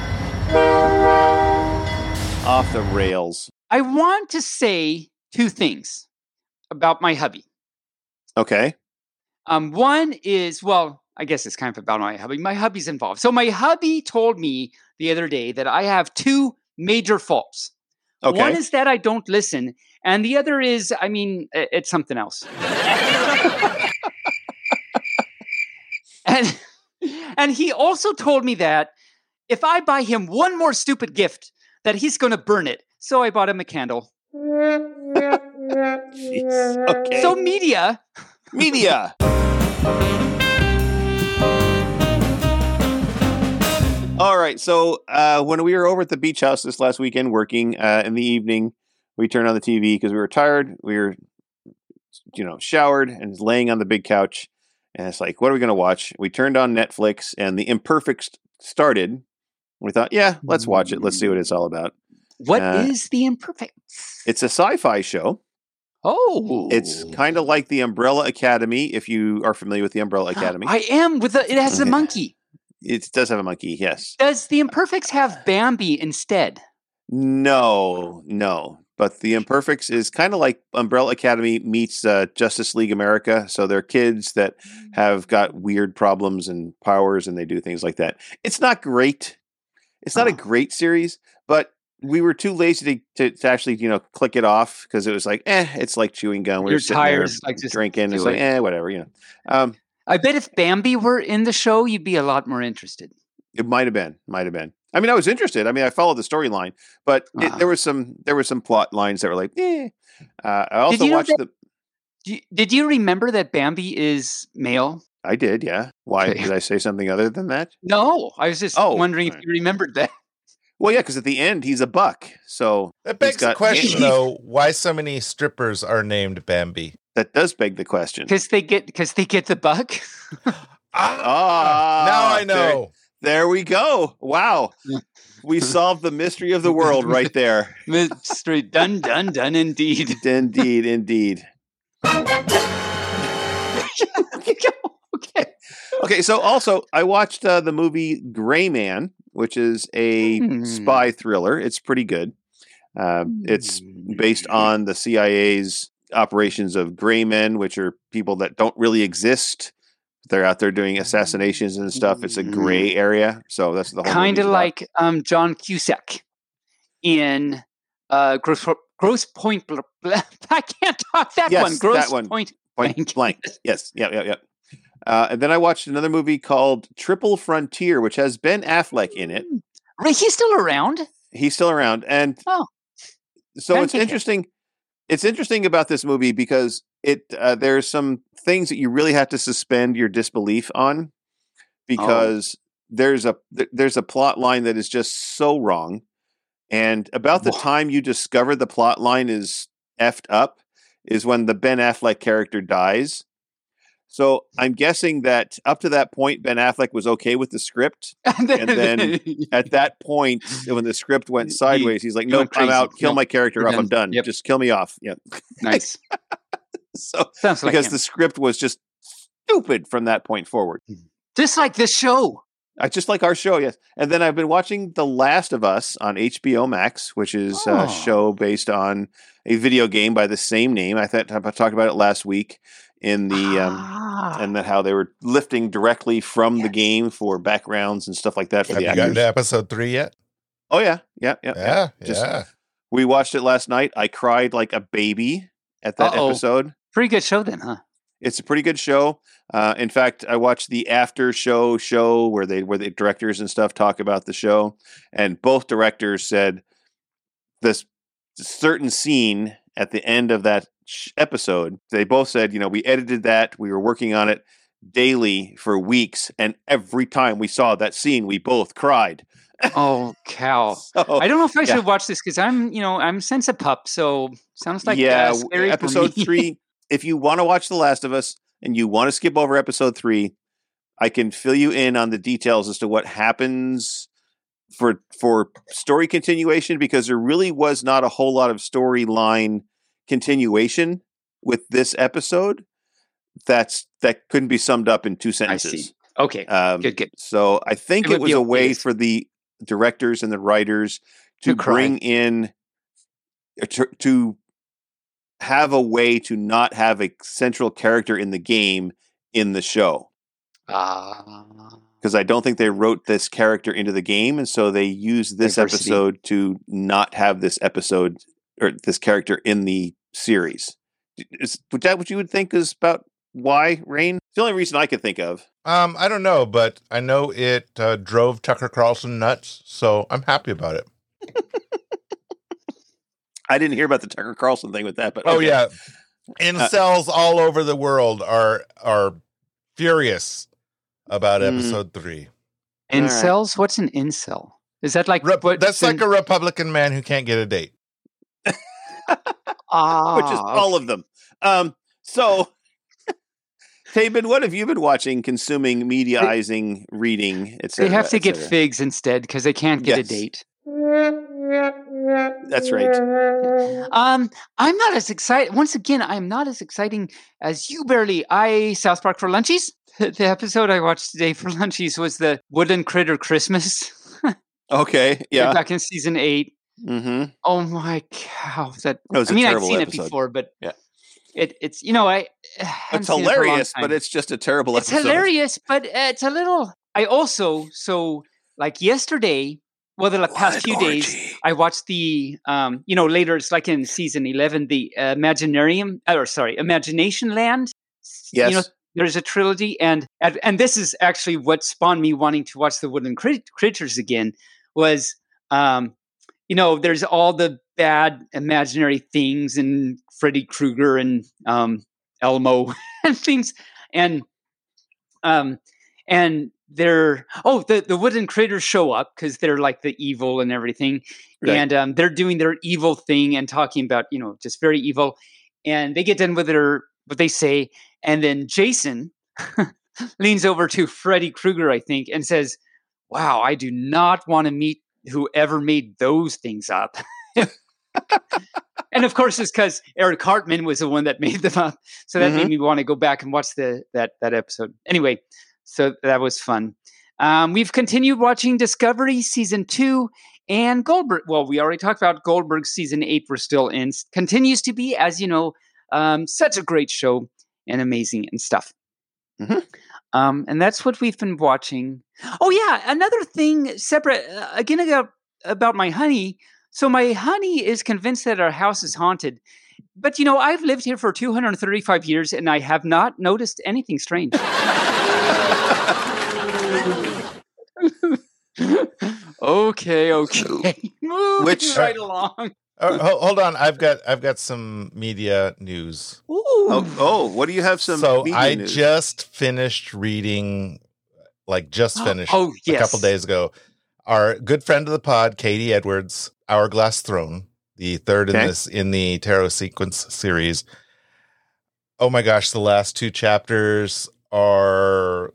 A: Off the rails.
C: I want to say two things about my hubby.
A: Okay.
C: Um, one is, well, I guess it's kind of about my hubby. My hubby's involved. So my hubby told me the other day that I have two major faults.
A: Okay.
C: One is that I don't listen, And the other is, I mean, i- it's something else. and and he also told me that if I buy him one more stupid gift, that he's going to burn it. So I bought him a candle.
A: Jeez. Okay.
C: So media.
A: Media. All right. So uh, when we were over at the beach house this last weekend working uh, in the evening, we turned on the T V because we were tired. We were, you know, showered and laying on the big couch. And it's like, what are we going to watch? We turned on Netflix and The Imperfects started. We thought, yeah, let's watch it. Let's see what it's all about.
C: What
A: Uh,
C: is The Imperfects?
A: It's a sci-fi show.
C: Oh.
A: It's kind of like the Umbrella Academy, if you are familiar with the Umbrella Academy.
C: I am with the, it has a monkey.
A: It does have a monkey, yes.
C: Does The Imperfects have Bambi instead?
A: No, no. But the Imperfects is kind of like Umbrella Academy meets uh, Justice League America. So they're kids that have got weird problems and powers, and they do things like that. It's not great. It's not
C: Oh.
A: a great series, but we were too lazy to, to, to actually, you know, click it off because it was like, eh, it's like chewing gum. We
C: You're
A: were sitting
C: tired,
A: there
C: it's like, just
A: drinking.
C: do
A: It's like,
C: it.
A: eh, whatever, you know. Um,
C: I bet if Bambi were in the show, you'd be a lot more interested.
A: It might have been, might have been. I mean, I was interested. I mean, I followed the storyline, but it,
C: Ah.
A: there was some there were some plot lines that were like, eh. Uh, I also
C: you know
A: watched
C: that-
A: the.
C: Do you- Did you remember that Bambi is male?
A: I did, yeah. Why
C: Okay.
A: did I say something other than that?
C: No, I was just
A: Oh,
C: wondering if
A: alright.
C: you remembered that.
A: Well, yeah, because at the end he's a buck, so
D: That begs
A: He's
D: the
A: got-
D: question, though: why so many strippers are named Bambi?
A: that does beg the question.
C: Because they get because they get the buck.
A: Ah,
D: now I know.
A: There we go. Wow, we solved the mystery of the world right there.
C: Mystery done, done, done indeed.
A: Indeed, indeed.
C: Okay.
A: Okay, so also I watched uh, the movie Gray Man, which is a
C: Hmm.
A: spy thriller. It's pretty good. Um, it's based on the C I A's operations of gray men, which are people that don't really exist. They're out there doing assassinations and stuff. It's a gray area, so that's the whole.
C: Kind of
A: movie's about.
C: like um, John Cusack in uh, Gross, Gross Point. Bl- Bl- I can't talk that
A: Yes,
C: one. Gross
A: that one.
C: Point
A: Point
C: Blank.
A: blank. Yes, yeah, yeah, yeah. Uh, and then I watched another movie called Triple Frontier, which has Ben Affleck in it.
C: Right, he's still around.
A: He's still around, and
C: Oh.
A: so
C: Gotta
A: it's
C: kick it.
A: interesting. It's interesting about this movie because it uh, there's some things that you really have to suspend your disbelief on because there's a th- there's a plot line that is just so wrong, and about the
C: Wha-
A: time you discover the plot line is effed up is when the Ben Affleck character dies. So I'm guessing that up to that point, Ben Affleck was okay with the script.
C: and then,
A: then At that point, when the script went
C: He-
A: sideways, he's like,
C: he went
A: "Nope, I'm
C: crazy.
A: out. Kill
C: Nope,
A: my character
C: we're
A: off. I'm
C: done.
A: done.
C: Yep.
A: Just kill me off." Yeah.
C: nice.
A: So
C: Sounds like
A: because
C: him.
A: the script was just stupid from that point forward.
C: Just like this show.
A: I just like our show, yes. And then I've been watching The Last of Us on H B O Max, which is
C: Oh.
A: a show based on a video game by the same name. I thought I talked about it last week in the um,
C: Ah.
A: and that how they were lifting directly from the game for backgrounds and stuff like that for
D: Have
A: the
D: you gotten
A: actors.
D: to episode three yet?
A: Oh yeah, yeah, yeah, yeah.
D: Yeah,
A: Just-
D: yeah.
A: We watched it last night. I cried like a baby at that
C: Uh-oh.
A: episode.
C: Pretty good show then, huh?
A: It's a pretty good show. Uh, in fact, I watched the after show show where they where the directors and stuff talk about the show, and both directors said this certain scene at the end of that sh- episode. They both said, you know, we edited that, we were working on it daily for weeks, and every time we saw that scene, we both cried.
C: Oh, cow.
A: So,
C: I don't know if I
A: yeah.
C: should watch this because I'm, you know, I'm since a pup, so sounds like
A: yeah,
C: uh, scary for
A: episode
C: me.
A: three. If you want to watch The Last of Us and you want to skip over episode three, I can fill you in on the details as to what happens for for story continuation, because there really was not a whole lot of storyline continuation with this episode. That's that couldn't be summed up in two
C: I
A: sentences.
C: see. Okay,
A: Um,
C: good, good.
A: So I think
C: It
A: it,
C: would
A: was
C: be
A: a
C: okay
A: way
C: to-
A: for the directors and the writers to
C: To cry.
A: bring in uh, to, to have a way to not have a central character in the game in the show,
C: Ah,
A: because I don't think they wrote this character into the game, and so they used this
C: Diversity.
A: episode to not have this episode or this character in the series. Is would that what you would think is about why Rain? It's the only reason I could think of.
D: Um, I don't know, but I know it uh, drove Tucker Carlson nuts, so I'm happy about it.
A: I didn't hear about the Tucker Carlson thing with that, but
D: Oh
A: okay.
D: yeah, incels uh, all over the world are are furious about mm. episode three.
C: Incels? Right. What's an incel? Is that like
D: Re- that's like a Republican man who can't get a date?
C: ah,
A: Which is all of them. Um, so, Tabin, what have you been watching, consuming, mediaizing, they, reading, et cetera?
C: They have to get figs instead because they can't get yes. a date.
A: That's right.
C: Um, I'm not as excited. Once again, I'm not as exciting as you. Barely. I South Park for Lunchies. The episode I watched today for Lunchies was the Wooden Critter Christmas.
A: Okay, yeah.
C: Back in season eight.
A: Mm-hmm.
C: Oh my cow! That,
A: that was
C: I mean, I'd seen
A: episode.
C: it before, but
A: yeah,
C: it, it's you know I.
A: It's hilarious, it but it's just a terrible
C: it's
A: episode.
C: It's hilarious, but uh, it's a little. I also so like yesterday. Well, the like, past few orgy. days, I watched the, um, you know, later it's like in season eleven, the uh, Imaginarium, or sorry, Imagination Land.
A: Yes.
C: You know, there's a trilogy, and, and and this is actually what spawned me wanting to watch the Woodland Crit- Critters again. Was, um, you know, there's all the bad imaginary things and Freddy Krueger and um, Elmo and things, and um, and. They're oh the, the wooden critters show up because they're like the evil and everything, right. and um, they're doing their evil thing and talking about you know just very evil, and they get done with their what they say, and then Jason leans over to Freddy Krueger, I think, and says, "Wow, I do not want to meet whoever made those things up." And of course, it's because Eric Cartman was the one that made them up, so that mm-hmm. made me want to go back and watch the that that episode. Anyway. So that was fun. Um, we've continued watching Discovery season two and Goldberg. Well, we already talked about Goldberg season eight. We're still in. Continues to be, as you know, um, such a great show and amazing and stuff.
A: Mm-hmm.
C: Um, and that's what we've been watching. Oh yeah, another thing separate uh, again about, about my honey. So my honey is convinced that our house is haunted. But, you know, I've lived here for two hundred thirty-five years and I have not noticed anything strange. okay, okay. Move
A: Which
C: right along.
D: Uh, hold on, I've got I've got some media news.
C: Ooh.
A: Oh, oh, what do you have? Some.
D: So
A: media
D: I
A: news?
D: just finished reading, like just finished
C: oh, yes.
D: a couple days ago. Our good friend of the pod, Katie Edwards, Hourglass Throne, the third okay. in this in the Tarot Sequence series. Oh my gosh, the last two chapters are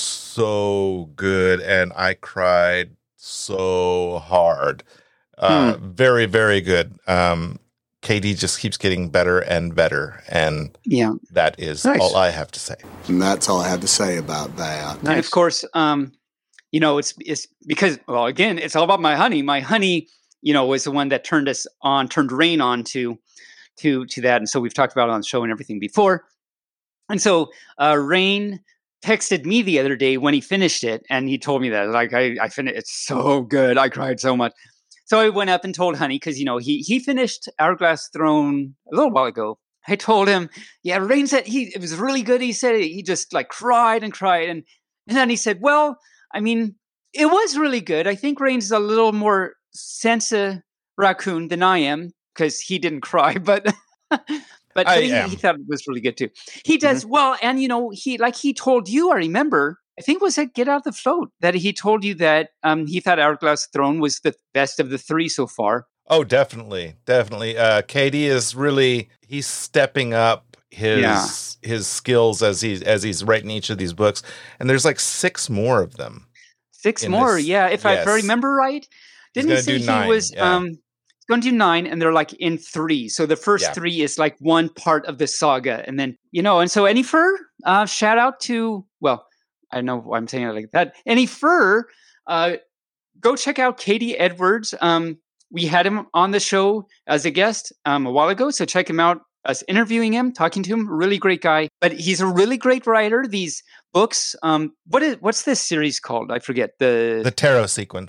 D: so good, and I cried so hard. Uh, hmm. Very, very good. Um, Katie just keeps getting better and better, and
C: yeah,
D: that is
A: nice.
D: all I have to say.
F: And that's all I have to say about that.
C: Nice. And of course, um, you know, it's it's because well, again, it's all about my honey. My honey, you know, was the one that turned us on, turned Rain on to to to that, and so we've talked about it on the show and everything before. And so uh, Rain texted me the other day when he finished it, and he told me that like I I finished it's so good, I cried so much. So I went up and told Honey, because, you know, he he finished Hourglass Throne a little while ago. I told him, yeah, Rain said he it was really good. He said he just like cried and cried. And, and then he said, well, I mean, it was really good. I think Rain's a little more sense-a raccoon than I am, because he didn't cry. But but, but he, he thought it was really good, too. He does mm-hmm. well. And, you know, he like he told you, I remember, I think was at Get Out the Float, that he told you that um, he thought Hourglass Throne was the best of the three so far.
D: Oh, definitely. Definitely. Uh, Katie is really, he's stepping up his
C: yeah.
D: his skills as he's, as he's writing each of these books. And there's like six more of them.
C: Six more, this, yeah. If yes. I remember right. Didn't he say he
D: nine,
C: was
D: yeah.
C: um, going to do nine, and they're like in three. So the first yeah. three is like one part of the saga. And then, you know, and so Any Fur, uh, shout out to, well, I know why I'm saying it like that. Any Fur, uh, go check out Katie Edwards. Um, we had him on the show as a guest um, a while ago, so check him out. Us interviewing him, talking to him, really great guy. But he's a really great writer. These books, um, what is what's this series called? I forget the
D: the Tarot Sequence.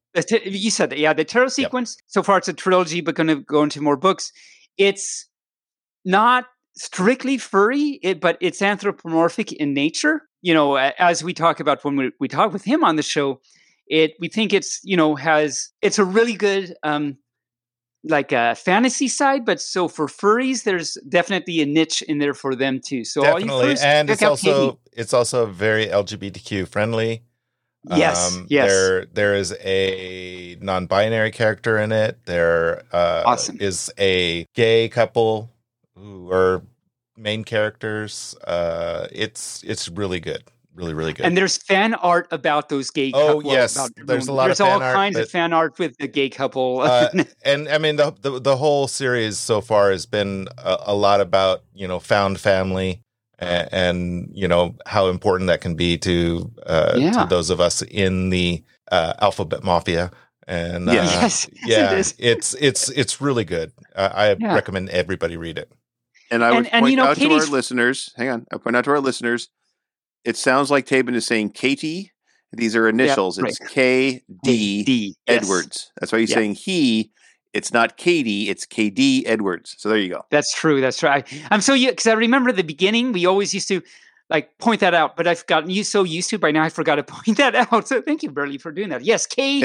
C: The t- you said that, yeah. The tarot sequence. Yep. So far, it's a trilogy, but going to go into more books. It's not strictly furry, it, but it's anthropomorphic in nature. You know, as we talk about when we, we talk with him on the show, it we think it's you know has it's a really good um, like a fantasy side, but so for furries, there's definitely a niche in there for them too. So
D: definitely,
C: all you first,
D: and it's also
C: Katie.
D: it's also very L G B T Q friendly.
C: Yes,
D: um,
C: yes.
D: There, there is a non-binary character in it. There uh,
C: awesome.
D: is a gay couple who are main characters. Uh, it's it's really good, really, really good.
C: And there's fan art about those gay.
D: Oh
C: couple,
D: yes,
C: about,
D: there's a lot
C: there's
D: of fan
C: all
D: art,
C: kinds
D: but,
C: of fan art with the gay couple.
D: uh, and I mean the, the the whole series so far has been a, a lot about you know found family. And, and you know how important that can be to uh,
C: yeah.
D: to those of us in the uh, alphabet mafia, and uh,
C: yes,
D: yeah,
C: it is.
D: it's it's it's really good. Uh, I
C: yeah.
D: recommend everybody read it.
A: And I would
C: and, and,
A: point
C: you know,
A: out
C: Katie's...
A: to our listeners. Hang on, I point out to our listeners. It sounds like Tabin is saying Katie. These are initials.
C: Yeah, right.
A: It's K D
C: D
A: Edwards.
C: Yes.
A: That's why he's
C: yeah.
A: saying he. It's not Katie, it's K D Edwards. So there you go.
C: That's true. That's right. I'm so because I remember the beginning, we always used to like point that out, but I've gotten you so used to it by now, I forgot to point that out. So thank you, Burley, for doing that. Yes, K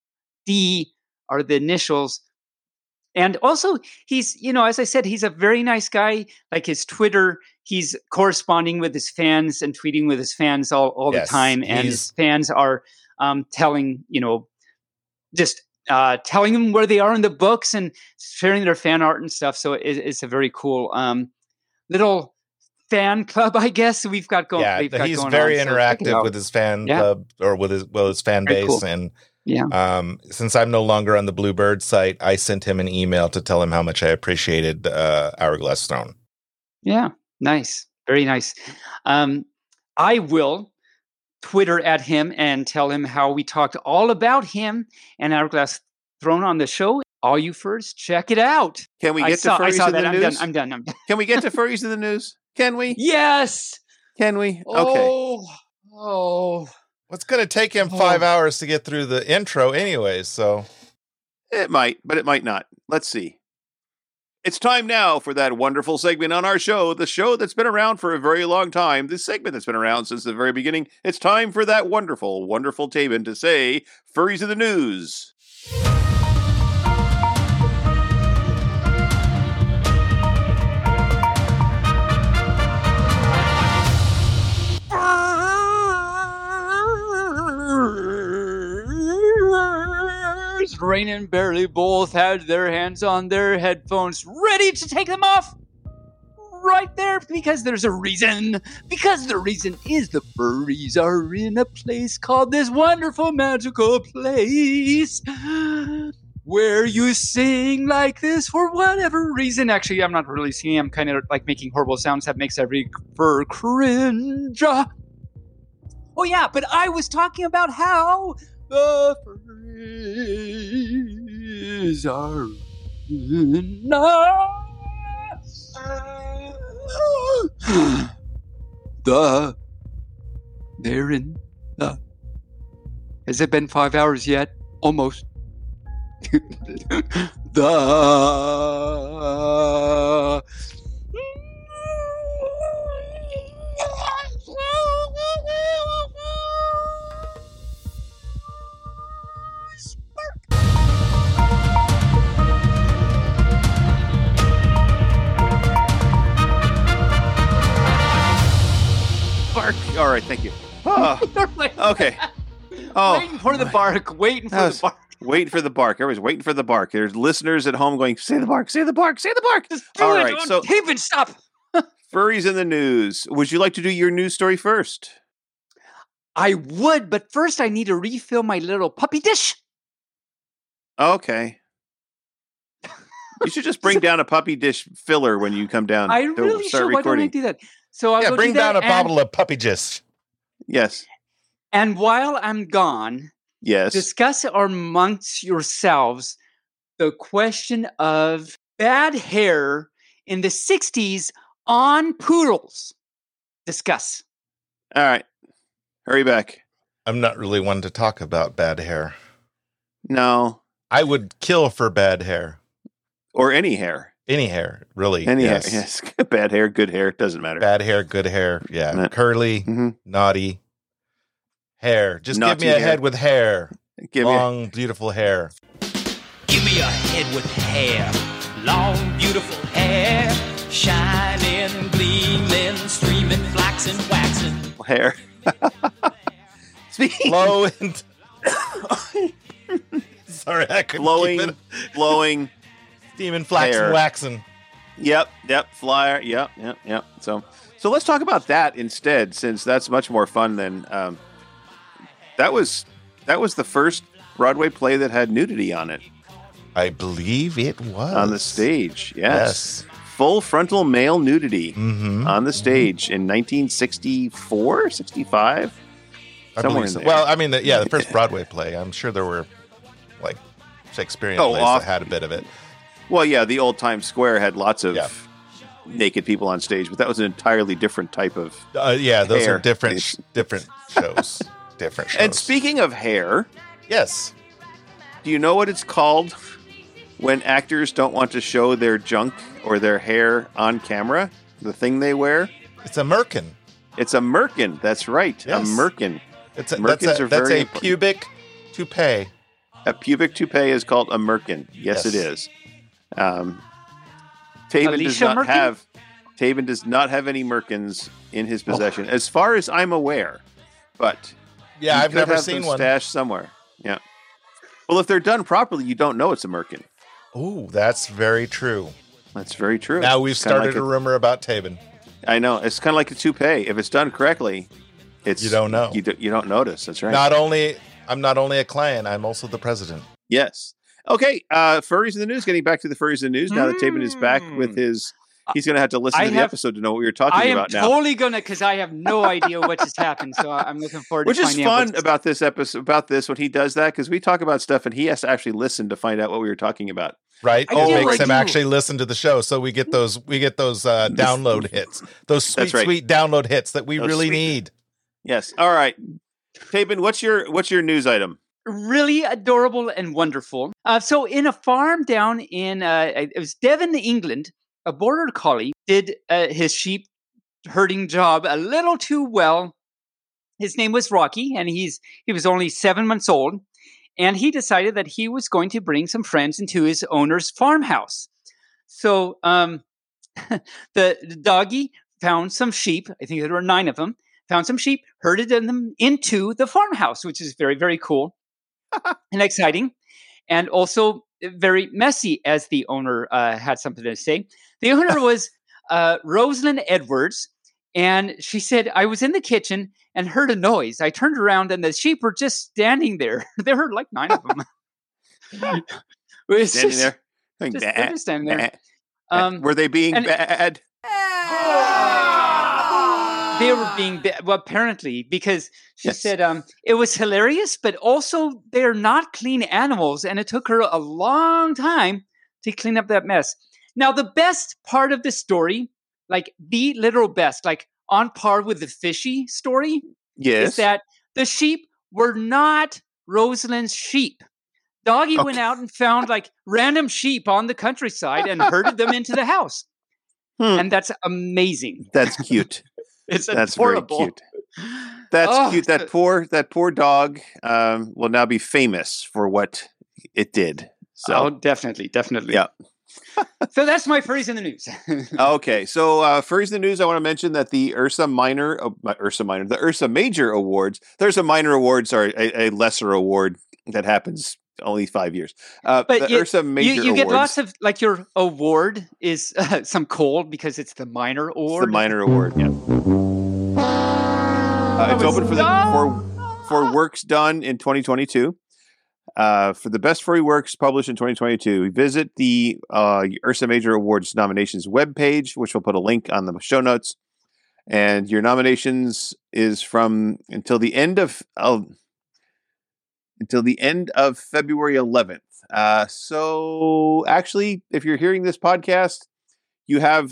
C: D yes. are the initials. And also, he's, you know, as I said, he's a very nice guy. Like his Twitter, he's corresponding with his fans and tweeting with his fans all, all yes, the time. And his fans are um, telling, you know, just uh, telling them where they are in the books and sharing their fan art and stuff. So it, it's a very cool um, little fan club, I guess we've got going.
D: Yeah,
C: got
D: he's
C: going
D: very
C: on,
D: interactive
C: so
D: with his fan
C: yeah.
D: club or with his well his fan
C: very
D: base.
C: Cool.
D: And
C: yeah,
D: um, since I'm no longer on the Bluebird site, I sent him an email to tell him how much I appreciated uh, Hourglass Throne.
C: Yeah, nice, very nice. Um, I will Twitter at him and tell him how we talked all about him and Hourglass Throne on the show. All you first, check it out.
A: Can we get
C: I
A: to
C: saw,
A: furries
C: I saw
A: in
C: that.
A: the
C: I'm
A: news?
C: done. I'm done. I'm done.
A: Can we get to furries in the news? Can we?
C: Yes.
A: Can we? Okay.
C: Oh. oh.
D: It's going to take him five oh. hours to get through the intro anyways, so.
A: It might, but it might not. Let's see. It's time now for that wonderful segment on our show, the show that's been around for a very long time, the segment that's been around since the very beginning. It's time for that wonderful, wonderful Tabin to say, Furries in the News.
C: Rain and Barely both had their hands on their headphones, ready to take them off right there, because there's a reason. Because the reason is the furries are in a place called this wonderful magical place where you sing like this for whatever reason. Actually, I'm not really singing. I'm kind of like making horrible sounds that makes every fur cringe. Oh yeah, but I was talking about how the furries are not the they're in the has it been five hours yet? Almost. the
A: Bark. All right, thank you. Oh, okay. Oh,
C: waiting for the bark. Waiting for the bark.
A: Waiting for the bark. Everybody's waiting for the bark. There's listeners at home going, "Say the bark. Say the bark. Say the bark."
C: Just do
A: All
C: it.
A: right. So,
C: David, stop.
A: Furries in the news. Would you like to do your news story first?
C: I would, but first I need to refill my little puppy dish.
A: Okay. You should just bring down a puppy dish filler when you come down.
C: I really should. Recording. Why don't I do that? So I'll
D: yeah,
C: go
D: bring
C: do
D: down
C: that
D: a bottle of puppy dish.
A: Yes.
C: And while I'm gone,
A: yes,
C: discuss amongst yourselves the question of bad hair in the sixties on poodles. Discuss.
A: All right. Hurry back.
D: I'm not really one to talk about bad hair.
A: No.
D: I would kill for bad hair.
A: Or any hair.
D: Any hair, really.
A: Any
D: yes.
A: hair. Yes. Bad hair, good hair. Doesn't matter.
D: Bad hair, good hair. Yeah.
A: Nah.
D: Curly,
A: Mm-hmm.
D: naughty hair. Just
A: Naughty
D: give me a
A: hair.
D: head with hair.
A: Give
D: Long, beautiful hair.
G: Give me a head with hair, long, beautiful hair, shining, gleaming, streaming, flaxen, waxing.
A: me hair. Speaking
D: Low and... Sorry, I couldn't
A: blowing,
D: keep it.
A: blowing.
D: Steaming, flaxen,
A: hair.
D: waxing.
A: Yep, yep, flyer. Yep, yep, yep. So, so let's talk about that instead, since that's much more fun than um, that was. That was the first Broadway play that had nudity on it
D: I believe it was.
A: on the stage. Yes,
D: Yes.
A: full frontal male nudity
D: Mm-hmm.
A: on the stage in nineteen sixty-four, sixty-five.
D: I
A: somewhere
D: believe
A: in
D: so.
A: there.
D: Well, I mean, the, yeah, the first Broadway play. I'm sure there were like Shakespearean
A: Oh,
D: plays
A: off-
D: that had a bit of it.
A: Well, yeah, the old Times Square had lots of
D: Yeah.
A: naked people on stage, but that was an entirely different type of.
D: Uh, yeah, those
A: Hair.
D: are different, sh- different shows. Different shows.
A: And speaking of hair,
D: yes,
A: do you know what it's called when actors don't want to show their junk or their hair on camera? The thing they wear?
D: it's a merkin.
A: It's a merkin. That's right.
D: Yes.
A: A merkin.
D: It's a,
A: Merkins
D: that's a,
A: are
D: that's
A: very
D: a
A: important.
D: pubic toupee.
A: A pubic toupee is called a merkin. Yes,
D: Yes.
A: it is. Um, Taven does
C: Alicia
A: not
C: Merkin?
A: have. Taven does not have any merkins in his possession, as far as I'm aware. But
D: Yeah,
A: you
D: I've
A: could
D: never
A: have
D: seen
A: them
D: one.
A: stashed somewhere. Yeah. Well, if they're done properly, you don't know it's a merkin.
D: Ooh, that's very true.
A: That's very true.
D: Now we've
A: It's kinda
D: started
A: like
D: a rumor about Taven.
A: I know. It's kind of like a toupee. If it's done correctly, it's
D: You don't know.
A: You, do, you don't notice. That's right.
D: Not only I'm not only a client, I'm also the president.
A: Yes. Okay. Uh, furries in the news. Getting back to the furries in the news. Now that Taven is back
C: Hmm.
A: with his, he's going to have to listen
C: I
A: to the
C: have-
A: episode to know what we were talking
C: I am
A: about now.
C: totally gonna, because I have no idea what just happened. So I'm looking forward
A: Which
C: to
A: is
C: finding out.
A: fun
C: what's-
A: about this episode, about this when he does that, because we talk about stuff and he has to actually listen to find out what we were talking about.
D: Right?
C: I
D: It
C: do,
D: makes
C: I
D: him
C: do.
D: actually listen to the show, so we get those we get those uh, download hits, those sweet
A: That's right.
D: sweet download hits that we
A: Those
D: really
A: sweet-
D: need.
A: Yes. All right. Taven, what's your what's your news item?
C: Really adorable and wonderful. Uh, so, in a farm down in uh, it was Devon, England, a border collie did uh, his sheep herding job a little too well. His name was Rocky, and he's he was only seven months old, and he decided that he was going to bring some friends into his owner's farmhouse. So, um, the, the doggy found some sheep. I think there were nine of them. Found some sheep, herded them into the farmhouse, which is very, very cool and exciting, and also very messy, as the owner uh, had something to say. The owner was uh, Rosalind Edwards, and she said, I was in the kitchen and heard a noise. I turned around, and the sheep were just standing there. There were like nine of them. It was
A: Standing
C: just-
A: there. Going,
C: just-
A: "Bah,
C: they're just standing there.
A: bah."
C: Um,
A: Were they being
C: and-
A: bad?
C: They were being ba- well, apparently, because she
A: Yes.
C: said um, it was hilarious, but also they're not clean animals, and it took her a long time to clean up that mess. Now, the best part of the story, like the literal best, like on par with the fishy story,
A: Yes.
C: is that the sheep were not Rosalind's sheep. Doggy went
A: Okay.
C: out and found like random sheep on the countryside and herded them into the house,
A: Hmm.
C: and that's amazing.
A: That's cute.
C: It's
A: That's
C: adorable.
A: very cute. That's
C: Oh,
A: cute. That poor that poor dog um, will now be famous for what it did. So
C: oh, definitely, definitely.
A: Yeah.
C: So that's my furries in the news.
A: okay, so uh, furries in the news. I want to mention that the Ursa Minor, uh, not Ursa Minor, the Ursa Major Awards. The Ursa Minor Awards are a, a lesser award that happens only five years. Uh,
C: But
A: the
C: you-
A: Ursa Major
C: you you get
A: Awards,
C: lots of like your award is uh, some coal because it's the minor
A: it's
C: award.
A: the Minor Award. Yeah, uh, it's
C: was
A: open for the for for works done in twenty twenty-two. Uh, for the best furry works published in twenty twenty-two, visit the uh, Ursa Major Awards nominations webpage, which we'll put a link on the show notes. And your nominations is from until the end of uh, until the end of February eleventh. Uh, so actually, if you're hearing this podcast, you have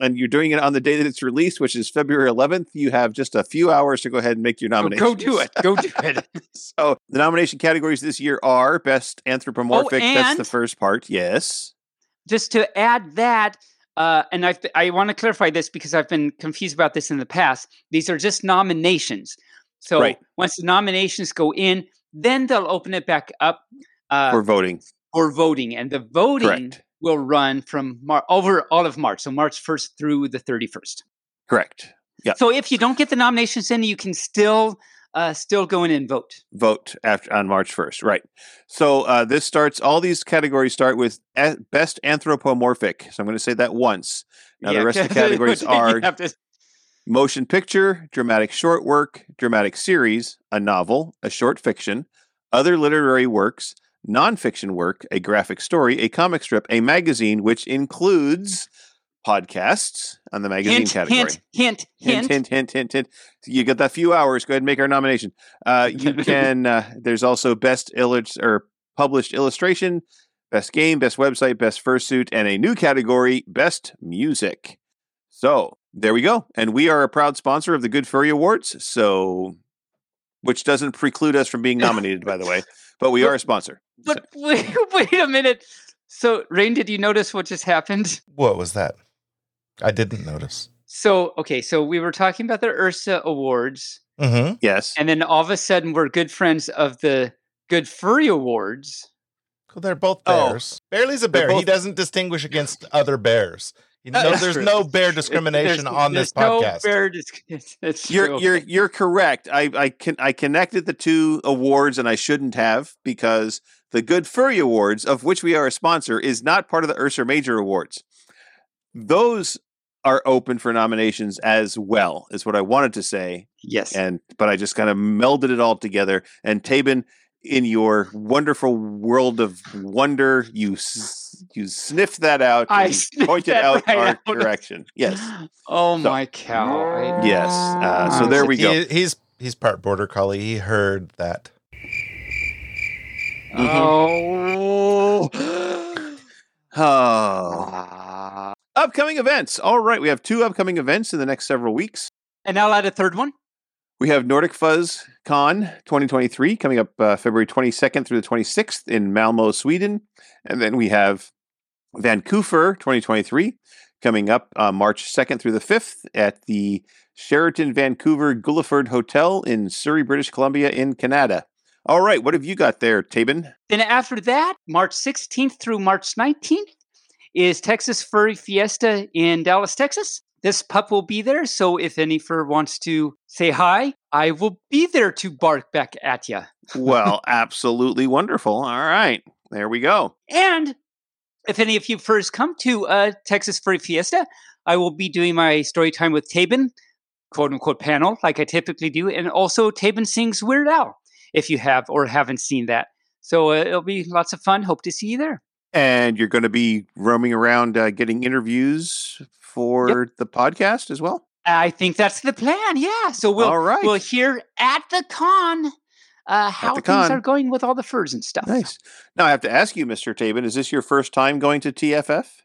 A: and you're doing it on the day that it's released, which is February eleventh, you have just a few hours to go ahead and make your nomination.
C: Go do it. Go do it.
A: So the nomination categories this year are Best Anthropomorphic.
C: Oh,
A: That's the
C: and-
A: first part. Yes.
C: Just to add that, uh, and I I want to clarify this because I've been confused about this in the past. These are just nominations. So
A: Right.
C: once the nominations go in, then they'll open it back up uh,
A: For voting.
C: for voting, and the voting
A: Correct.
C: will run from Mar- over all of March, so March first through the thirty-first.
A: Correct. Yeah.
C: So if you don't get the nominations in, you can still uh, still go in and vote.
A: Vote after on March first. Right. So uh, this starts, all these categories start with a- Best Anthropomorphic. So I'm going to say that once. Now
C: Yeah,
A: the rest of the
C: 'cause
A: categories
C: you
A: are
C: have to-
A: Motion Picture, Dramatic Short Work, Dramatic Series, a Novel, a Short Fiction, Other Literary Works, Nonfiction Work, a Graphic Story, a Comic Strip, a Magazine, which includes podcasts on the magazine
C: hint,
A: category.
C: hint, hint,
A: Hint,
C: hint.
A: hint, hint, hint, hint. You got that few hours. Go ahead and make our nomination. Uh, you can. Uh, there's also best illust or published illustration, best game, best website, best fursuit, and a new category, best music. So there we go. And we are a proud sponsor of the Good Furry Awards. So, which doesn't preclude us from being nominated, by the way, but we are a sponsor.
C: But wait, wait a minute. So, Rain, did you notice what just happened?
D: What was that? I didn't notice.
C: So, okay, so we were talking about the Ursa Awards,
D: Mm-hmm.
A: Yes.
C: and then all of a sudden we're good friends of the Good Furry Awards.
D: Well, they're both
A: Oh.
D: bears. Barely's a
A: They're
D: bear. He
A: both-
D: doesn't distinguish against other bears. You know,
A: That's
D: there's
A: true.
D: no bear discrimination
C: There's-
D: on this
C: there's no
D: podcast.
C: bear dis- it's, it's
A: You're
C: true.
A: you're you're correct. I I can I connected the two awards, and I shouldn't have, because the Good Furry Awards, of which we are a sponsor, is not part of the Ursa Major Awards. Those are open for nominations as well, is what I wanted to say.
C: Yes.
A: And but I just kind of melded it all together. And Tabin, in your wonderful world of wonder, you s- you sniffed that out.
C: I
A: and
C: sniffed
A: pointed
C: that
A: out
C: right
A: our
C: out.
A: direction. Yes.
C: Oh
A: So-
C: my cow. I-
A: Yes. Uh, so
C: I'm
A: there
C: so-
A: we go.
D: He, he's he's part border collie. He heard that.
C: Oh.
A: Oh. Upcoming events. All right. We have two upcoming events in the next several weeks.
C: And I'll add a third one.
A: We have Nordic Fuzz Con twenty twenty-three coming up uh, February twenty-second through the twenty-sixth in Malmo, Sweden. And then we have Vancouver twenty twenty-three coming up uh, March second through the fifth at the Sheraton Vancouver Gulliford Hotel in Surrey, British Columbia in Canada. All right. What have you got there, Tabin?
C: Then after that, March sixteenth through March nineteenth is Texas Furry Fiesta in Dallas, Texas. This pup will be there, so if any fur wants to say hi, I will be there to bark back at you.
A: Well, absolutely wonderful. All right. There we go.
C: And if any of you furs come to uh, Texas Furry Fiesta, I will be doing my story time with Tabin, quote unquote panel, like I typically do, and also Tabin sings Weird Al, if you have or haven't seen that. So uh, it'll be lots of fun. Hope to see you there.
A: And you're going to be roaming around uh, getting interviews for the podcast as well?
C: I think that's the plan. Yeah. So we'll
A: All right.
C: we'll hear at the con uh, how
A: the
C: things
A: con.
C: are going with all the furs and stuff.
A: Nice. Now I have to ask you, Mister Tabin, is this your first time going to T F F?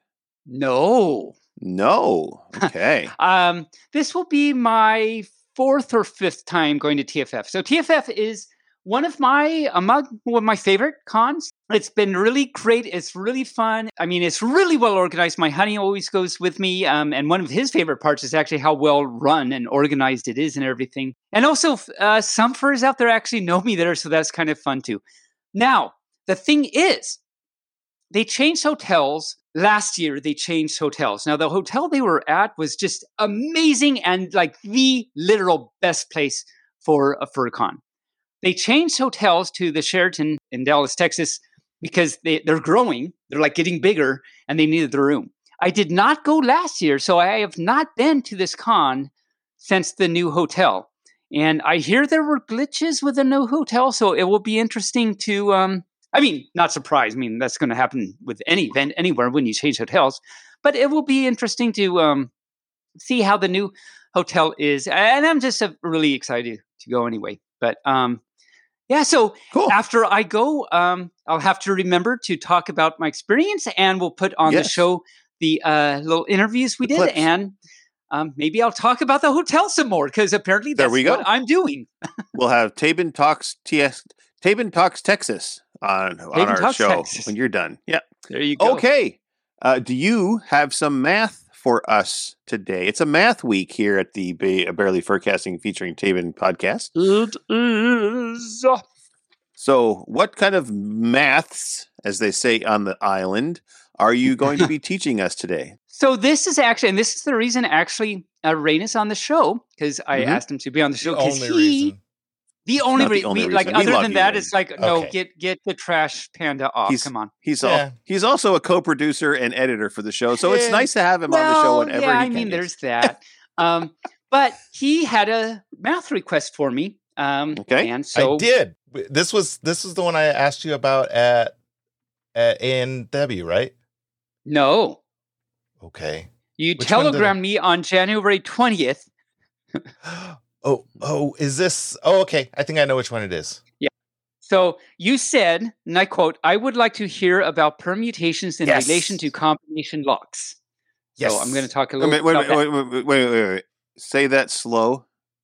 C: No.
A: No. Okay.
C: Um, this will be my fourth or fifth time going to T F F. So T F F is one of my among one of my favorite cons. It's been really great. It's really fun. I mean, it's really well organized. My honey always goes with me, um, and one of his favorite parts is actually how well run and organized it is and everything. And also, uh, some furs out there actually know me there, so that's kind of fun too. Now, the thing is, they changed hotels. Last year, they changed hotels. Now, the hotel they were at was just amazing and like the literal best place for a fur con. They changed hotels to the Sheraton in Dallas, Texas, because they, they're growing. They're like getting bigger and they needed the room. I did not go last year, so I have not been to this con since the new hotel. And I hear there were glitches with the new hotel, so it will be interesting to... Um, I mean, not surprised. I mean, that's going to happen with any event anywhere when you change hotels. But it will be interesting to um, see how the new hotel is. And I'm just uh, really excited to go anyway. But um, yeah, so
A: Cool.
C: after I go, um, I'll have to remember to talk about my experience, and we'll put on
A: Yes.
C: the show the uh, little interviews we
A: The
C: did,
A: clips.
C: and um, maybe I'll talk about the hotel some more because apparently
A: There
C: that's
A: we go.
C: what I'm doing.
A: We'll have Tabin Talks T S Tabin Talks Texas on on
C: Tabin
A: our
C: Talks
A: show
C: Texas.
A: when you're done. Yeah.
C: There you go.
A: Okay. Uh, do you have some math for us today? It's a math week here at the ba- Barely Forecasting featuring Tabin podcast.
C: It is.
A: So, what kind of maths, as they say on the island, are you going to be teaching us today?
C: So this is actually, and this is the reason actually uh, Rain is on the show because I
A: Mhm.
C: asked him to be on the show
D: The
C: because
D: only
C: he.
D: reason.
C: The only,
A: not the
C: re-
A: only
C: we, like
A: reason. We
C: other
A: love
C: than
A: you,
C: that,
A: Rain.
C: it's like no,
D: Okay.
C: get get the trash panda off.
A: He's-
C: Come on.
A: He's
D: Yeah.
A: all, he's also a co-producer and editor for the show, so it's
D: Yeah.
A: nice to have him on the show whenever
C: yeah,
A: he
C: I
A: can.
C: mean, there's that. um, but he had a math request for me. Um,
A: Okay.
C: and so
D: I did. This was this was the one I asked you about at at A and W, right?
C: no,
D: Okay.
C: you
D: Which one did
C: telegrammed me on January twentieth.
D: Oh, oh, is this? Oh, okay. I think I know which one it is.
C: So you said, and I quote, "I would like to hear about permutations in
D: Yes.
C: relation to combination locks."
D: Yes.
C: So I'm going to talk a
A: Wait,
C: little
A: wait,
C: about
A: wait, wait, wait, wait, wait, wait. Say that slow.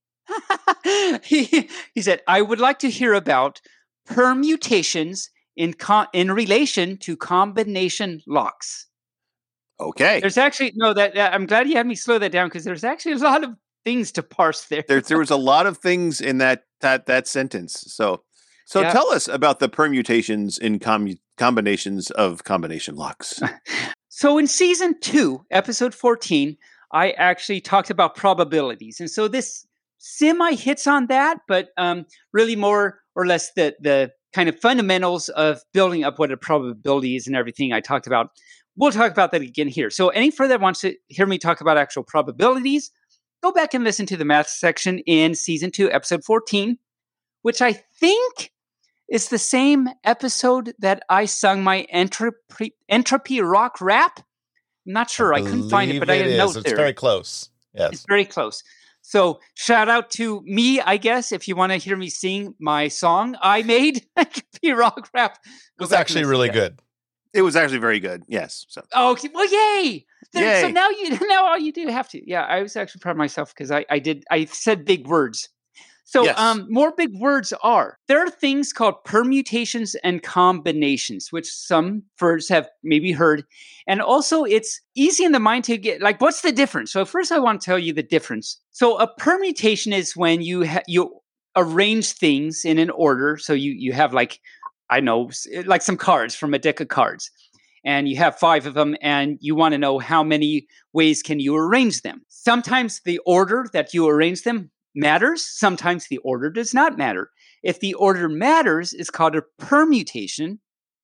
C: that. he, he said, "I would like to hear about permutations in co- in relation to combination locks."
A: Okay.
C: There's actually no that, that I'm glad you had me slow that down because there's actually a lot of things to parse there.
A: There, there was a lot of things in that that that sentence. So, so
C: Yeah.
A: tell us about the permutations in com- combinations of combination locks.
C: So in season two, episode fourteen, I actually talked about probabilities, and so this semi hits on that, but um, really more or less the the kind of fundamentals of building up what a probability is and everything I talked about. We'll talk about that again here. So any further wants to hear me talk about actual probabilities, go back and listen to the math section in season two, episode fourteen, which I think is the same episode that I sung my entropy, entropy rock rap. I'm not sure. I, couldn't find it,
D: believe
C: but I didn't know
D: is. It's
C: there.
D: very close. Yes.
C: It's very close. So shout out to me, I guess, if you want to hear me sing my song I made, entropy rock rap.
D: It
C: Go
D: was
C: back and
D: actually
C: listen
D: really
C: to that.
D: good.
A: It was actually very good. Yes. So
C: Oh, okay. Well, yay! There- So
A: Yay.
C: now you now all you do have to. Yeah, I was actually proud of myself because I, I did I said big words. So
A: Yes.
C: um, more big words are there are things called permutations and combinations, which some first have maybe heard, and also it's easy in the mind to get like what's the difference. So first, I want to tell you the difference. So a permutation is when you ha- you arrange things in an order. So you you have like I know s- like some cards from a deck of cards. And you have five of them, and you want to know how many ways can you arrange them. Sometimes the order that you arrange them matters. Sometimes the order does not matter. If the order matters, it's called a permutation.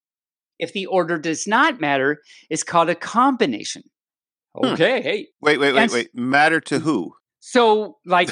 C: If the order does not matter, it's called a combination.
A: Hmm.
C: Okay, hey.
A: wait, wait, wait,
C: And-
A: wait. Matter to who?
C: So, like,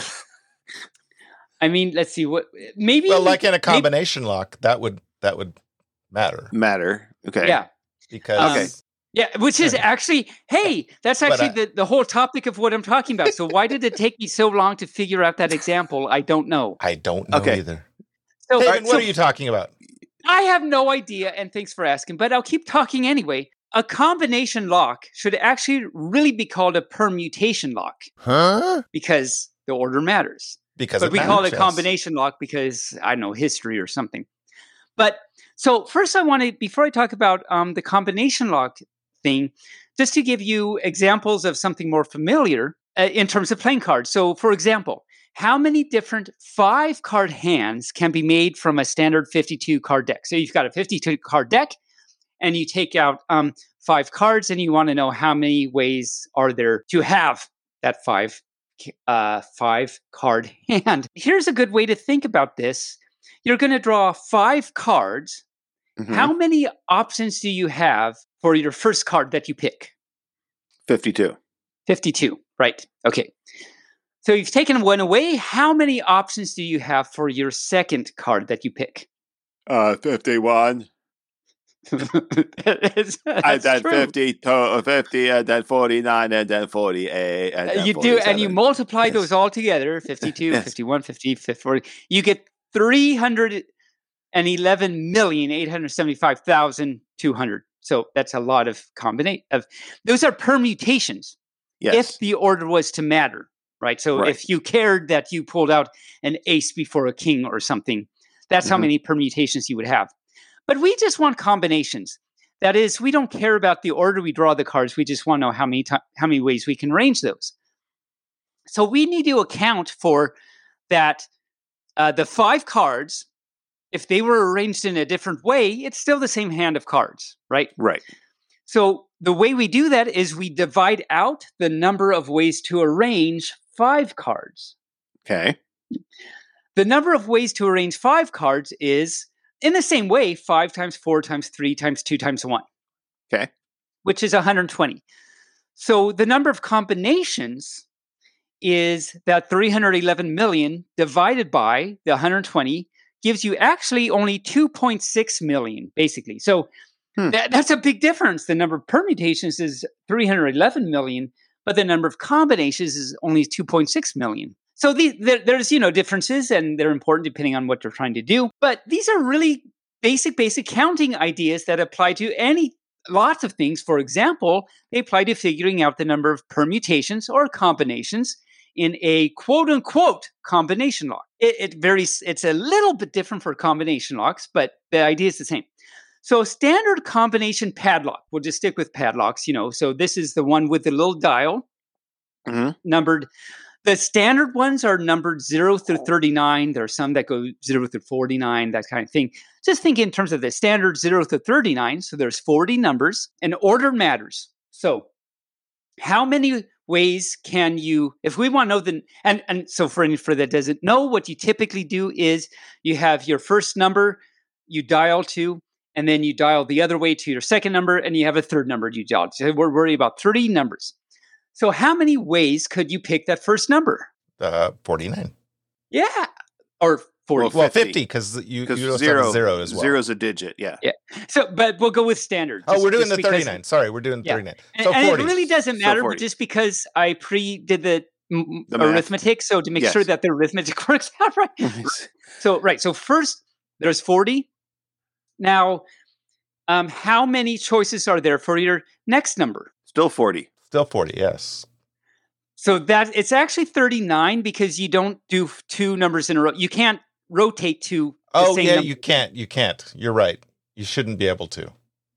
C: I mean, let's see what maybe.
D: Well, like in a
C: maybe-
D: combination lock, that would that would matter
A: Matter. Okay.
C: yeah.
D: because
A: Okay.
C: Yeah, which is actually, hey, that's
D: But
C: actually
D: I-
C: the, the whole topic of what I'm talking about. So why did it take me so long to figure out that example? I don't know.
D: I don't know
A: Okay.
D: either.
C: So,
D: David, what
C: so
D: are you talking about?
C: I have no idea, and thanks for asking, but I'll keep talking anyway. A combination lock should actually really be called a permutation lock
D: Huh?
C: because the order matters.
D: Because
C: But
D: it
C: we call it
D: matters,
C: a
D: yes.
C: combination lock because, I don't know, history or something. But so first I want to, before I talk about um, the combination lock thing, just to give you examples of something more familiar uh, in terms of playing cards. So for example, how many different five card hands can be made from a standard fifty-two card deck? So you've got a fifty-two card deck and you take out um, five cards and you want to know how many ways are there to have that five uh, five card hand. Here's a good way to think about this. You're going to draw five cards.
A: Mhm.
C: How many options do you have for your first card that you pick?
A: fifty-two.
C: fifty-two, right. Okay. So you've taken one away. How many options do you have for your second card that you pick?
A: Uh, fifty-one.
C: That's-
A: And
C: that's
A: then
C: true.
A: fifty, fifty, and then forty-nine, and then forty-eight, and
C: Uh,
A: then
C: you do, and you
A: forty-seven.
C: multiply
A: Yes.
C: those all together, fifty-two,
A: Yes.
C: fifty-one, fifty, forty. You get three hundred eleven million, eight hundred seventy-five thousand, two hundred. So that's a lot of combination of those are permutations.
A: Yes.
C: If the order was to matter, right? So
A: Right.
C: if you cared that you pulled out an ace before a king or something, that's how
A: Mhm.
C: many permutations you would have. But we just want combinations. That is, we don't care about the order we draw the cards. We just want to know how many ti- how many ways we can arrange those. So we need to account for that. Uh, the five cards, if they were arranged in a different way, it's still the same hand of cards, right?
A: Right.
C: So the way we do that is we divide out the number of ways to arrange five cards.
A: Okay.
C: The number of ways to arrange five cards is, in the same way, five times four times three times two times one.
A: Okay.
C: Which is one hundred twenty. So the number of combinations is that three hundred eleven million divided by the one hundred twenty gives you actually only two point six million, basically. So
A: Hmm.
C: that, that's a big difference. The number of permutations is three hundred eleven million, but the number of combinations is only two point six million. So the, there, there's, you know, differences, and they're important depending on what you're trying to do. But these are really basic, basic counting ideas that apply to any lots of things. For example, they apply to figuring out the number of permutations or combinations in a quote unquote combination lock. It, it varies. It's a little bit different for combination locks, but the idea is the same. So standard combination padlock, we'll just stick with padlocks, you know. So this is the one with the little dial
A: Mhm.
C: numbered. The standard ones are numbered zero through thirty-nine. There are some that go zero through forty-nine, that kind of thing. Just think in terms of the standard zero through thirty-nine. So there's forty numbers, and order matters. So how many ways can you, if we want to know the, and, and so for any for that doesn't know, what you typically do is you have your first number, you dial to, and then you dial the other way to your second number, and you have a third number you dial. So we're worried about thirty numbers. So how many ways could you pick that first number?
D: Uh, forty-nine.
C: Yeah. Or forty.
A: Well,
D: Well,
A: fifty.
D: fifty, because you,
A: Because
D: you also
A: zero,
D: have a zero as well.
A: zero's a digit. Yeah.
C: Yeah. So, but we'll go with standard.
D: Oh,
C: just-
D: we're doing
C: just
D: the
C: because-
D: thirty-nine. Sorry, we're doing
C: Yeah.
D: thirty-nine.
C: And,
D: So
C: and
D: forty.
C: it really doesn't
A: So
C: matter,
A: forty.
C: but just because I pre did the, m-
A: The math.
C: arithmetic, so to make
A: Yes.
C: sure that the arithmetic works out right. So, right. So first, there's forty. Now, um, how many choices are there for your next number?
A: Still forty.
D: Still forty, yes.
C: So that it's actually thirty-nine because you don't do f- two numbers in a row. You can't rotate to the
D: Oh,
C: same
D: yeah,
C: number.
D: you can't. You can't. You're right. You shouldn't be able to.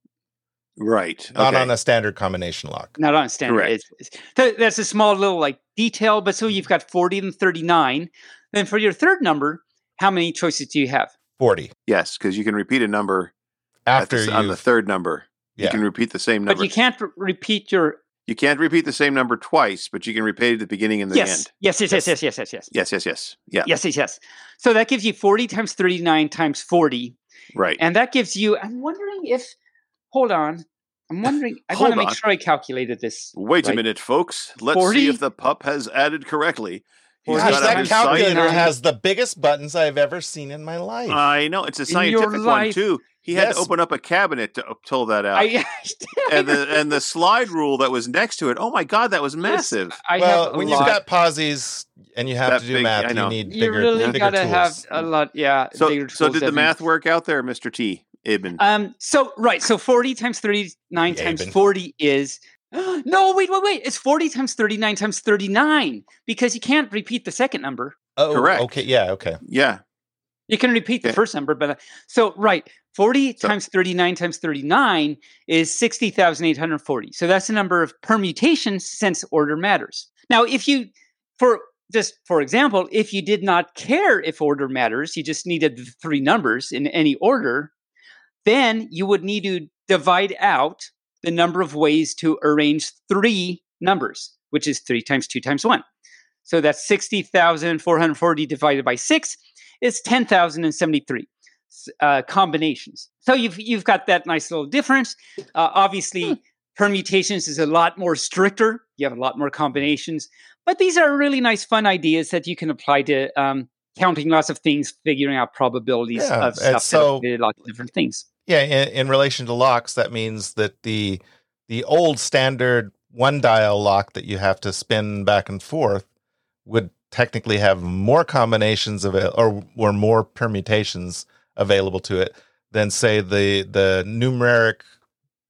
A: Right.
D: Not
A: Okay.
D: on a standard combination lock.
C: Not on standard.
A: Correct.
C: It's, it's, th- that's a small little like detail, but so you've got forty and thirty-nine. Then for your third number, how many choices do you have?
D: forty.
A: Yes, because you can repeat a number at
D: After
A: the, on the
D: you
A: third number. You
D: Yeah.
A: can repeat the same number.
C: But you can't r- repeat your
A: You can't repeat the same number twice, but you can repeat it at the beginning and the
C: yes.
A: end.
C: yes, yes, yes, yes, yes, yes, yes,
A: Yes, yes, yes. Yeah.
C: yes, yes, yes. So that gives you forty times thirty-nine times forty,
A: Right.
C: and that gives you. I'm wondering if. Hold on. I'm wondering. I
A: Hold
C: want to make
A: on.
C: sure I calculated this.
A: Wait a
C: right.
A: minute, folks. Let's
C: forty?
A: see if the pup has added correctly. He's
C: Gosh,
A: got
D: Gosh,
A: a
D: that
C: times
D: calculator
C: thirty-nine.
D: has the biggest buttons I've ever seen in my life.
A: I know it's a
C: In your
A: scientific one
C: life.
A: too. He had
D: Yes.
A: to open up a cabinet to pull that out,
C: I,
A: and the and the slide rule that was next to it. Oh my God, that was
C: Yes,
A: massive.
C: I
D: well,
C: have a
D: when
C: lot.
D: you've got pauses and you have
A: That
D: to do
A: big- I
D: math, you
A: know.
D: need
C: you
D: bigger,
C: really
D: bigger
C: gotta
D: tools.
C: have a lot. Yeah.
A: So
C: bigger
A: so
C: tools
A: did the
C: definitely.
A: math work out there, Mister T? Ibn?
C: Um. So right. So forty times thirty-nine
D: Yeah,
C: times
D: Ibn.
C: forty is. No, wait, wait, wait. It's forty times thirty-nine times thirty-nine because you can't repeat the second number.
D: Oh,
A: Correct.
D: okay. Yeah, okay.
A: yeah.
C: You can repeat the
A: Okay.
C: first number, but uh, so right, forty
A: So-
C: times thirty-nine times thirty-nine is sixty thousand eight hundred forty. So that's the number of permutations since order matters. Now, if you, for just for example, if you did not care if order matters, you just needed the three numbers in any order, then you would need to divide out the number of ways to arrange three numbers, which is three times two times one. So that's sixty thousand four hundred forty divided by six is ten thousand seventy-three uh, combinations. So you've you've got that nice little difference. Uh, obviously, permutations is a lot more stricter. You have a lot more combinations. But these are really nice, fun ideas that you can apply to um, counting lots of things, figuring out probabilities
D: Yeah,
C: of
D: and
C: stuff.
D: so-
C: that apply to lots of different things.
D: Yeah, in, in relation to locks, that means that the the old standard one dial lock that you have to spin back and forth would technically have more combinations of it, or or more permutations available to it than say the the numeric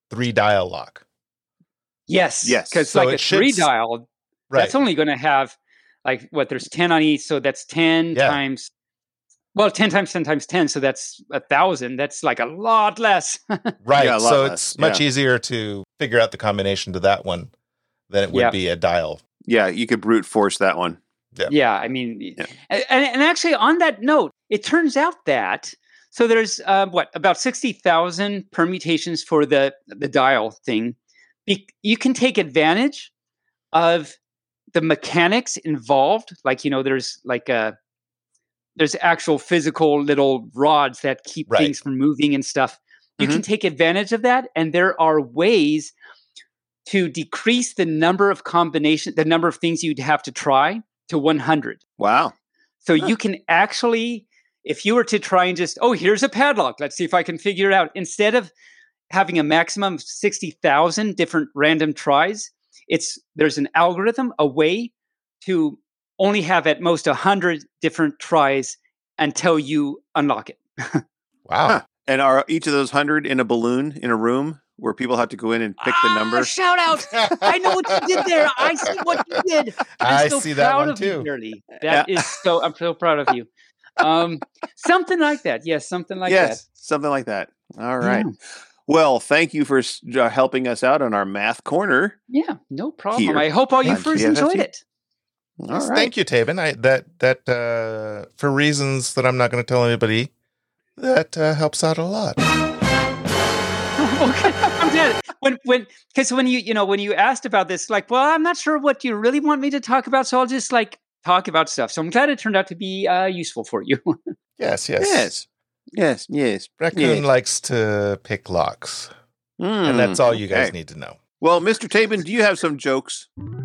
D: three dial lock.
C: Yes.
A: Yes.
C: Because
D: So
C: like
D: it
C: a
D: should
C: three
D: s-
C: dial,
D: Right.
C: that's only going to have like what? There's ten on each, so that's ten
D: Yeah.
C: times. Well, ten times ten times ten, so that's a thousand. That's like a lot less.
D: Right.
A: Yeah, a lot
D: so
A: less,
D: it's much
A: yeah.
D: easier to figure out the combination to that one than it would
C: Yeah.
D: be a dial.
A: Yeah, you could brute force that one.
C: Yeah, I mean,
A: Yeah.
C: and, and actually, on that note, it turns out that so there's uh, what about sixty thousand permutations for the the dial thing. Be- you can take advantage of the mechanics involved, like you know, there's like a there's actual physical little rods that keep
D: Right.
C: things from moving and stuff. You
A: Mhm.
C: can take advantage of that, and there are ways to decrease the number of combination, the number of things you'd have to try to one hundred.
A: Wow.
C: So you can actually, if you were to try and just, oh, here's a padlock, let's see if I can figure it out. Instead of having a maximum of sixty thousand different random tries, it's there's an algorithm, a way to only have at most one hundred different tries until you unlock it.
D: Wow.
A: Huh. And are each of those hundred in a balloon in a room where people have to go in and pick the
C: Ah,
A: number?
C: Shout out. I know what you did there. I see what you did. I'm
D: I
C: so
D: see that
C: proud
D: one
C: of
D: too.
C: You, Barely. That is so, I'm so proud of you. Um, something like that. Yes, something like
A: yes, something like that. All right.
C: Yeah.
A: Well, thank you for s- uh, helping us out on our math corner.
C: that. Yeah, no problem.
A: Here.
C: I hope all you
A: On
C: first
A: T F F T.
C: enjoyed it.
A: All
D: Yes,
A: right.
D: Thank you, Tabin. I that that uh, for reasons that I'm not going to tell anybody, that uh, helps out a lot.
C: Okay. I'm glad. When when because when you you know when you asked about this, like, well, I'm not sure what you really want me to talk about, so I'll just like talk about stuff. So I'm glad it turned out to be uh, useful for you.
D: Yes, yes,
A: Yes. Yes. Yes.
D: Raccoon
A: yes.
D: likes to pick locks,
A: Mm,
D: and that's all you guys
A: okay.
D: need to know.
A: Well, Mister Tabin, do you have some jokes?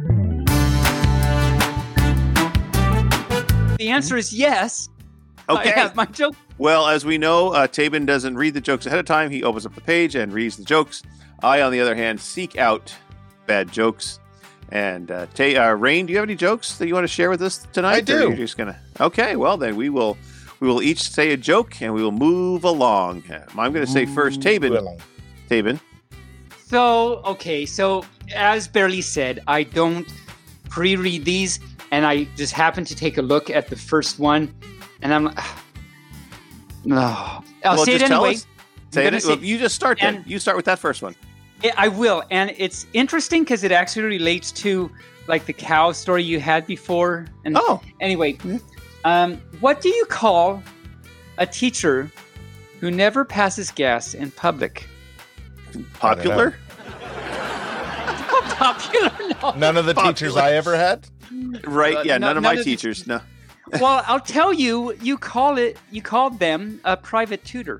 C: The answer is yes.
A: Okay.
C: I have my joke.
A: Well, as we know, uh, Tabin doesn't read the jokes ahead of time. He opens up the page and reads the jokes. I, on the other hand, seek out bad jokes. And uh, Ta- uh, Rain, do you have any jokes that you want to share with us tonight?
D: I do.
A: Or you're just gonna. Okay. Well, then we will. We will each say a joke, and we will move along. I'm going to say first, Tabin.
D: Well,
A: Tabin.
C: So, okay, so as Barely said, I don't pre-read these, and I just happened to take a look at the first one, and I'm like, no. I'll
A: well,
C: say it
A: just tell
C: anyway.
A: us. Say
C: gonna
A: it.
C: say-
A: Well, you just start then.
C: and-
A: You start with that first one.
C: Yeah, I will, and it's interesting because it actually relates to like the cow story you had before. And
A: Oh.
C: anyway, um, what do you call a teacher who never passes gas in public?
A: Popular?
C: Popular? No.
D: none of the
A: Popular.
D: teachers I ever had.
A: Right?
C: Uh,
A: Yeah,
C: no-
A: none of
C: none
A: my
C: of the-
A: teachers. No.
C: Well, I'll tell you. You call it. You called them a private tutor.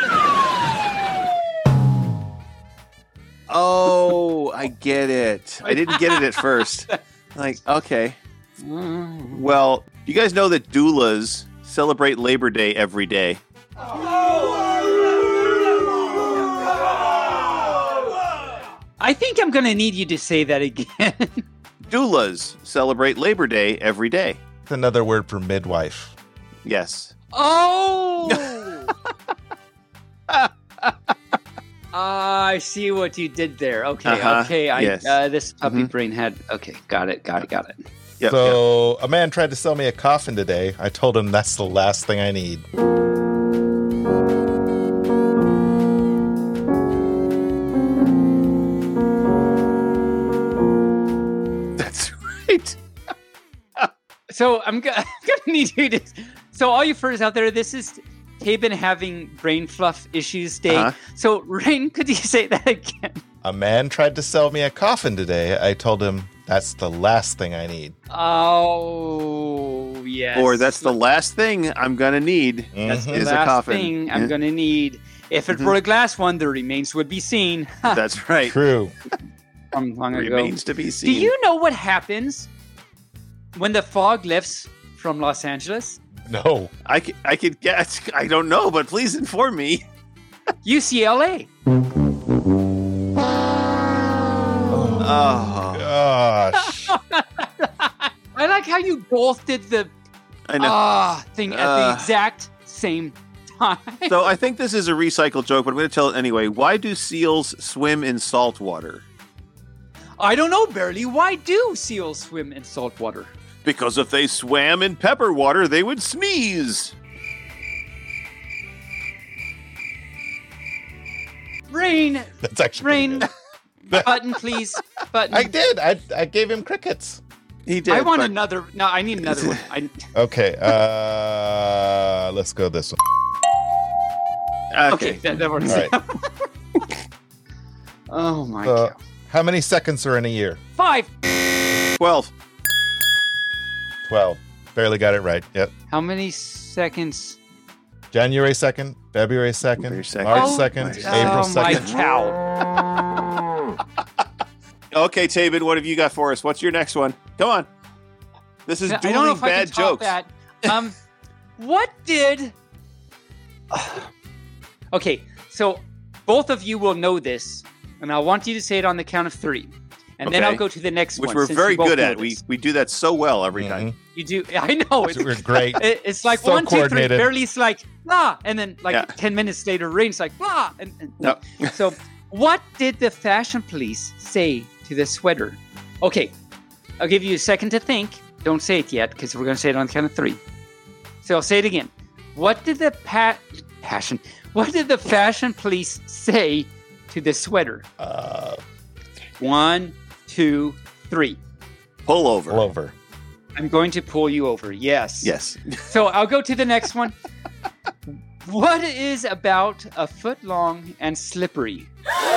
A: Oh, I get it. I didn't get it at first. Like, okay.
C: Mm.
A: Well, you guys know that doulas celebrate Labor Day every day.
C: I think I'm going to need you to say that again.
A: Doulas celebrate Labor Day every day.
D: It's another word for midwife.
A: Yes.
C: Oh. I see what you did there. Okay,
A: Uh-huh,
C: okay. I
A: yes.
C: uh, this puppy
A: Mhm.
C: brain had. Okay, got it, got it, got it.
A: Yep, yep.
D: so a man tried to sell me a coffin today. I told him that's the last thing I need.
A: That's right.
C: So I'm, go- I'm gonna need you to. So all you furs out there, this is Tabin having brain fluff issues day.
A: Uh-huh.
C: So Rain, could you say that again?
D: A man tried to sell me a coffin today. I told him that's the last thing I need.
C: Oh yes.
A: Or that's the last thing I'm going to need.
C: That's the
D: Mhm.
A: is a
C: last
A: coffin.
C: thing I'm
A: Yeah.
C: gonna need. If it
A: Mhm.
C: were a glass one, the remains would be seen.
A: That's right.
D: True.
C: From long ago.
A: Remains to be
C: Do
A: seen.
C: you know what happens when the fog lifts from Los Angeles?
D: No.
A: I could, I could guess. I don't know, but please inform me.
C: U C L A.
A: Oh,
D: Gosh.
C: I like how you both did the
A: I know.
C: ah thing at
A: Uh.
C: the exact same Why?
A: So I think this is a recycled joke, but I'm going to tell it anyway. Why do seals swim in salt water?
C: I don't know, Barely. Why do seals swim in salt water?
A: Because if they swam in pepper water, they would sneeze.
C: Rain.
D: That's actually
C: Rain.
D: pretty
C: Button, please. Button.
D: good. I did. I I gave him crickets.
A: He did.
C: I want
A: but-
C: another. No, I need another one. I,
D: Okay. Uh, let's go this one.
C: okay,
A: Okay.
C: that, that works.
D: All right.
C: Oh my
D: So,
C: god.
D: how many seconds are in a year?
C: Five.
A: twelve.
D: Twelve. Barely got it right. Yep.
C: How many seconds?
D: January second, February second,
A: February second.
D: March
C: Oh,
D: second,
A: March
D: April
C: oh my
D: second.
C: cow.
A: Okay, Tabin, what have you got for us? What's your next one? Come on. This is
C: I don't know
A: dueling
C: if I can
A: bad
C: top
A: jokes.
C: that. Um, what did? Okay, so both of you will know this, and I want you to say it on the count of three, and then
A: Okay.
C: I'll go to the next
A: Which
C: one.
A: we're
C: since
A: very
C: you both
A: good
C: know
A: at. We
C: this.
A: we do that so well every time.
D: Mhm.
C: You do. I know. It's,
D: We're great.
C: it- it's like
D: So
C: one, two, three.
D: coordinated.
C: Barely, it's like blah, and then like
A: Yeah.
C: ten minutes later, Rain's like blah, and, and
A: No.
C: so what did the fashion police say to the sweater? Okay, I'll give you a second to think. Don't say it yet because we're going to say it on the count of three. So I'll say it again. What did the pa- passion? What did the fashion police say to the sweater?
D: Uh,
C: One, two, three.
A: Pull over.
D: pull over.
C: I'm going to pull you over. Yes.
A: Yes.
C: So I'll go to the next one. What is about a foot long and slippery?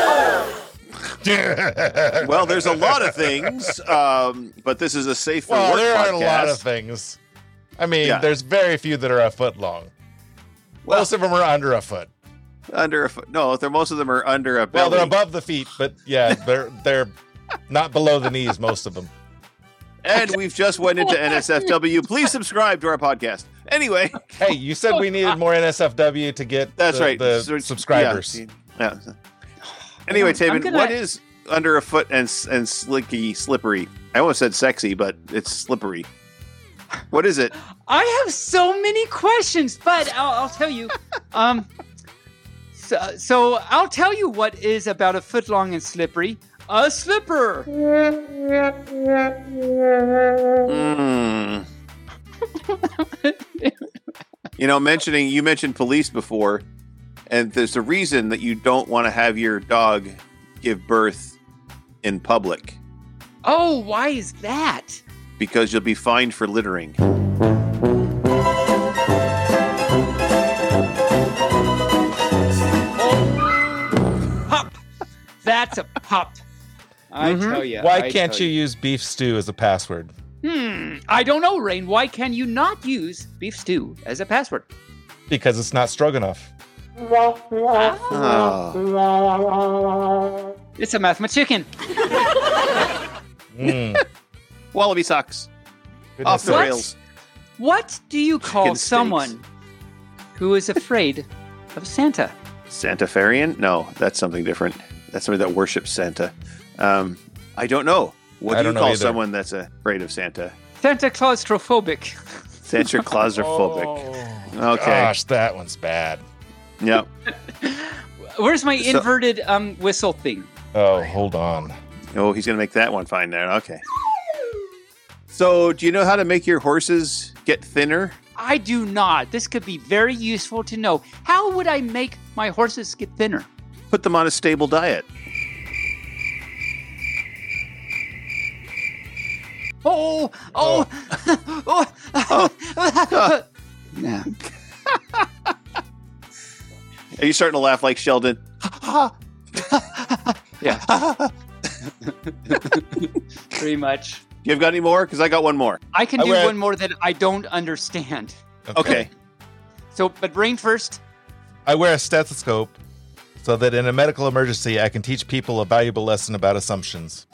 A: Well, there's a lot of things, um, but this is a safe for
D: well,
A: work
D: there are
A: podcast.
D: a lot of things. I mean,
A: Yeah.
D: there's very few that are a foot long.
A: Well-
D: Most of them are under a foot.
A: Under a foot. No, they're, most of them are under a
D: Well,
A: belly.
D: they're above the feet, but yeah, they're they're not below the knees. Most of them.
A: And we've just went into N S F W. Please subscribe to our podcast. Anyway,
D: Hey, you said we needed more N S F W to get
A: that's
D: the,
A: right.
D: the
A: So-
D: subscribers.
A: Yeah. yeah. Anyway,
C: I'm
A: Taven,
C: gonna-
A: what is under a foot and s- and slicky, slippery? I almost said sexy, but it's slippery. What is it?
C: I have so many questions, but I'll, I'll tell you. Um, so, so I'll tell you what is about a foot long and slippery. A slipper.
A: Mm. You know, mentioning you mentioned police before, and there's a reason that you don't want to have your dog give birth in public
C: Oh, why is that?
A: because you'll be fined for littering.
C: Pop. That's a pop. I tell you.
D: Why can't you use beef stew as a password?
C: Hmm. I don't know, Rain. Why can you not use beef stew as a password?
D: Because it's not Stroganoff.
A: Oh.
C: It's a mathema chicken.
D: Mm,
A: Wallaby socks.
D: goodness
A: Off the
C: What?
A: rails.
C: What do you call
A: Chicken steaks.
C: someone who is afraid of Santa?
A: Santa Farian? No, that's something different. That's somebody that worships Santa. Um, I don't know. What
D: I
A: do you
D: don't know
A: call
D: either.
A: someone that's afraid of Santa?
C: Santa claustrophobic.
A: Santa claustrophobic.
D: Oh,
A: Okay.
D: Gosh, that one's bad.
A: Yep.
C: Where's my
A: So-
C: inverted um whistle thing?
D: Oh, hold on.
A: Oh, he's going to make that one fine there. Okay. So, do you know how to make your horses get thinner?
C: I do not. This could be very useful to know. How would I make my horses get thinner?
A: Put them on a stable diet.
C: Oh, oh, oh.
A: Oh.
C: Yeah.
A: Are you starting to laugh like Sheldon?
C: Yeah. Pretty much.
A: You have got any more? Because I got one more.
C: I can
D: I
C: do
D: wear-
C: one more that I don't understand.
A: Okay.
C: So, but Rain first.
D: I wear a stethoscope so that in a medical emergency, I can teach people a valuable lesson about assumptions.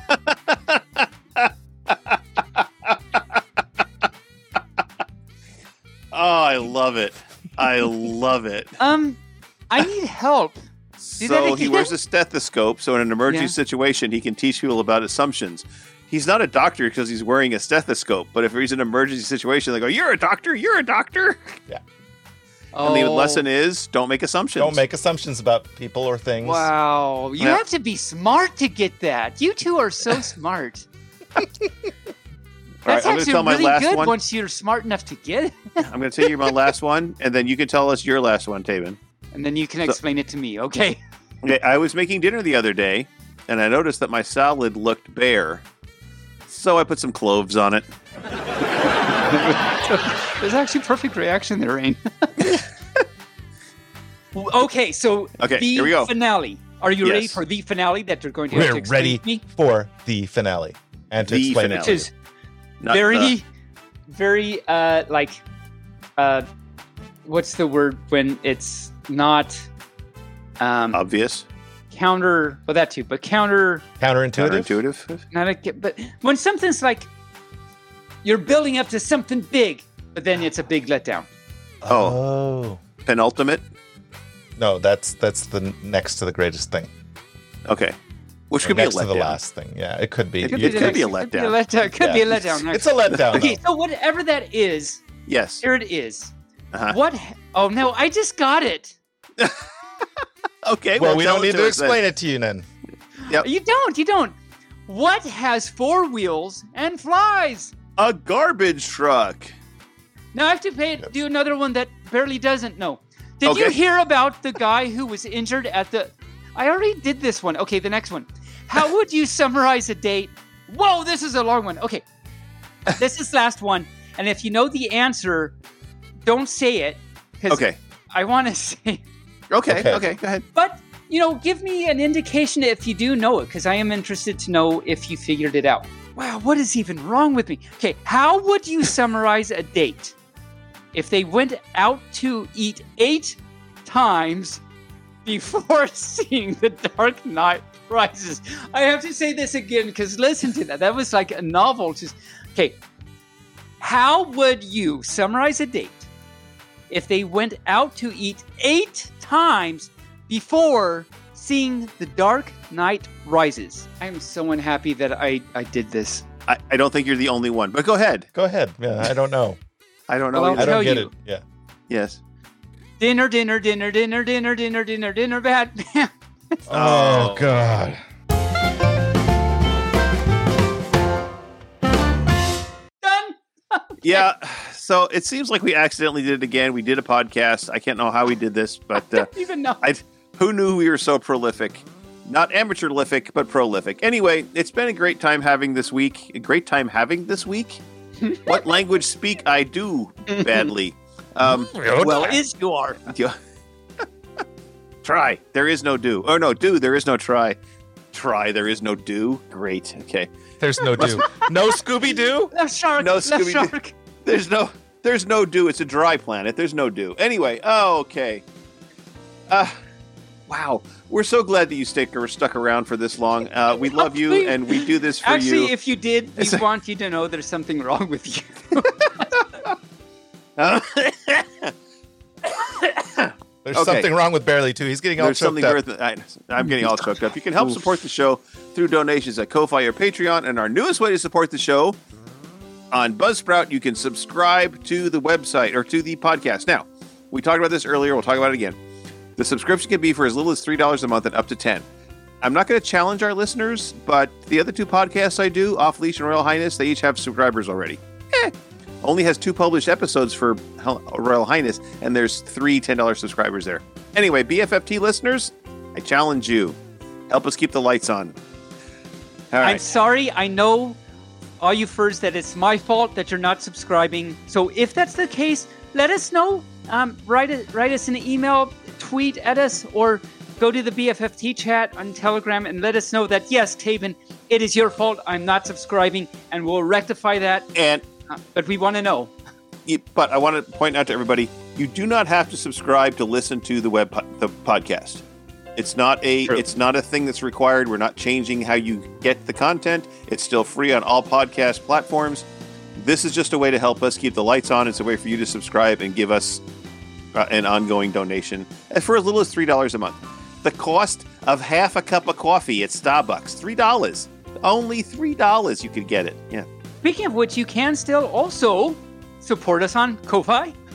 A: Oh, I love it. I love it.
C: Um, I need help. Do that
A: So he
C: again?
A: wears a stethoscope, so in an emergency
C: Yeah.
A: situation, he can teach people about assumptions. He's not a doctor because he's wearing a stethoscope, but if he's in an emergency situation, they go, "You're a doctor. You're a doctor."
D: Yeah.
A: And the
C: Oh.
A: lesson is don't make assumptions.
D: Don't make assumptions about people or things.
C: Wow, you
A: Yeah.
C: have to be smart to get that. You two are so smart.
A: All right,
C: That's
A: I'm going to
C: actually
A: tell my
C: really
A: last
C: good
A: one.
C: once you're smart enough to get it.
A: I'm going to tell you my last one, and then you can tell us your last one, Taven.
C: And then you can
A: So-
C: explain it to me. Okay.
A: Okay, I was making dinner the other day, and I noticed that my salad looked bare. So I put some cloves on it.
C: There's actually perfect reaction there, Rain. Okay, so
A: Okay,
C: the
A: here we go.
C: finale. Are you ready
A: Yes.
C: for the finale that you're going to have to
D: We're
C: explain
D: ready
C: to me?
D: for the finale and to
A: The
D: explain
A: finale.
D: it
C: Which
D: to you.
C: is
A: Not
C: very,
A: the-
C: very, uh, like, uh, what's the word when it's not um,
A: obvious,
C: counter? Well, that too, but counter.
D: Counterintuitive.
A: counterintuitive.
C: Not a, but when something's like you're building up to something big, but then it's a big letdown.
A: Oh,
D: Oh.
A: penultimate.
D: No, that's that's the n- next to the greatest thing.
A: Okay, which
D: Or
A: could be a
D: next to the
A: letdown.
D: last thing. Yeah, it could be.
A: It could
D: You-
A: be- it could be a
C: Could be a
A: letdown.
C: letdown. Could be a
D: Yeah.
C: letdown.
D: It's a letdown.
C: Okay,
D: though.
C: so whatever that is,
A: Yes.
C: here it is.
A: Uh-huh.
C: What? ha- Oh no, I just got it.
A: Okay.
D: Well,
A: Well,
D: we
A: tell
D: don't
A: it
D: need to
A: us then.
D: explain it to you then.
C: You don't. You don't. What has four wheels and flies?
A: A garbage truck.
C: Now I have to pay do another one that barely doesn't know. Did you
A: Okay.
C: hear about the guy who was injured at the? I already did this one. Okay, the next one. How would you summarize a date? Whoa, this is a long one. Okay, this is the last one. And if you know the answer, don't say it. 'Cause
A: Okay.
C: I want to say,
A: Okay.
D: Okay.
A: Okay. Go ahead.
C: but you know, give me an indication if you do know it, because I am interested to know if you figured it out. Wow, what is even wrong with me? Okay, how would you summarize a date if they went out to eat eight times before seeing The Dark Knight Rises? I have to say this again because listen to that. That was like a novel. Just okay. How would you summarize a date if they went out to eat eight times before seeing The Dark Knight Rises? I am so unhappy that I, I did this.
A: I, I don't think you're the only one, but go ahead.
D: Go ahead. Yeah, I don't know.
A: I don't know.
C: Well,
A: either.
D: I
C: tell
D: don't get
C: you.
D: it. Yeah.
A: Yes.
C: Dinner, dinner, dinner, dinner, dinner, dinner, dinner, dinner, Batman.
D: Oh, God.
C: Done.
A: Yeah. So it seems like we accidentally did it again. We did a podcast. I can't know how we did this, but uh,
C: Don't even know.
A: I, who knew we were so prolific? Not amateur-lific, but prolific. Anyway, it's been a great time having this week. A great time having this week. What language speak I do badly? Um,
C: Well, is you are.
A: yeah. Try. There is no do. Oh no, do. There is no try. Try. There is no do. Great. Okay.
D: There's no do. No Scooby Doo?
C: Left shark.
A: No
C: left
A: Scooby-Doo.
C: shark.
A: There's no. There's no do. It's a dry planet. There's no do. Anyway. Oh, okay. Uh, wow. We're so glad that you stick or stuck around for this long. Uh, we love you, and we do this for
C: Actually,
A: you.
C: if you did, we
A: It's a-
C: want you to know there's something wrong with you.
A: Uh,
D: There's
A: Okay.
D: something wrong with Barely, too. He's getting all
A: There's
D: choked
A: something
D: up.
A: worth. I, I'm getting all choked up. You can help support the show through donations at Ko-Fi or Patreon, and our newest way to support the show on Buzzsprout, you can subscribe to the website or to the podcast. Now, we talked about this earlier. We'll talk about it again. The subscription can be for as little as three dollars a month and up to ten. I'm not going to challenge our listeners, but the other two podcasts I do, Off Leash and Royal Highness, they each have subscribers already. Eh. Only has two published episodes for Hel- Royal Highness, and there's three ten dollars subscribers there. Anyway, B F F T listeners, I challenge you. Help us keep the lights on. All
C: I'm
A: right.
C: sorry. I know, all you furs, that it's my fault that you're not subscribing. So if that's the case, let us know. Um, write it, write us an email, tweet at us, or go to the B F F T chat on Telegram and let us know that yes, Taven, it is your fault. I'm not subscribing, and we'll rectify that.
A: And
C: Uh, but we want to know.
A: you- but I want to point out to everybody, you do not have to subscribe to listen to the web po- the podcast. It's not a
C: True.
A: it's not a thing that's required. We're not changing how you get the content. It's still free on all podcast platforms. This is just a way to help us keep the lights on. It's a way for you to subscribe and give us uh, an ongoing donation and for as little as three dollars a month. The cost of half a cup of coffee at Starbucks, three dollars. Only three dollars you could get it. Yeah.
C: Speaking of which, you can still also support us on Ko-Fi,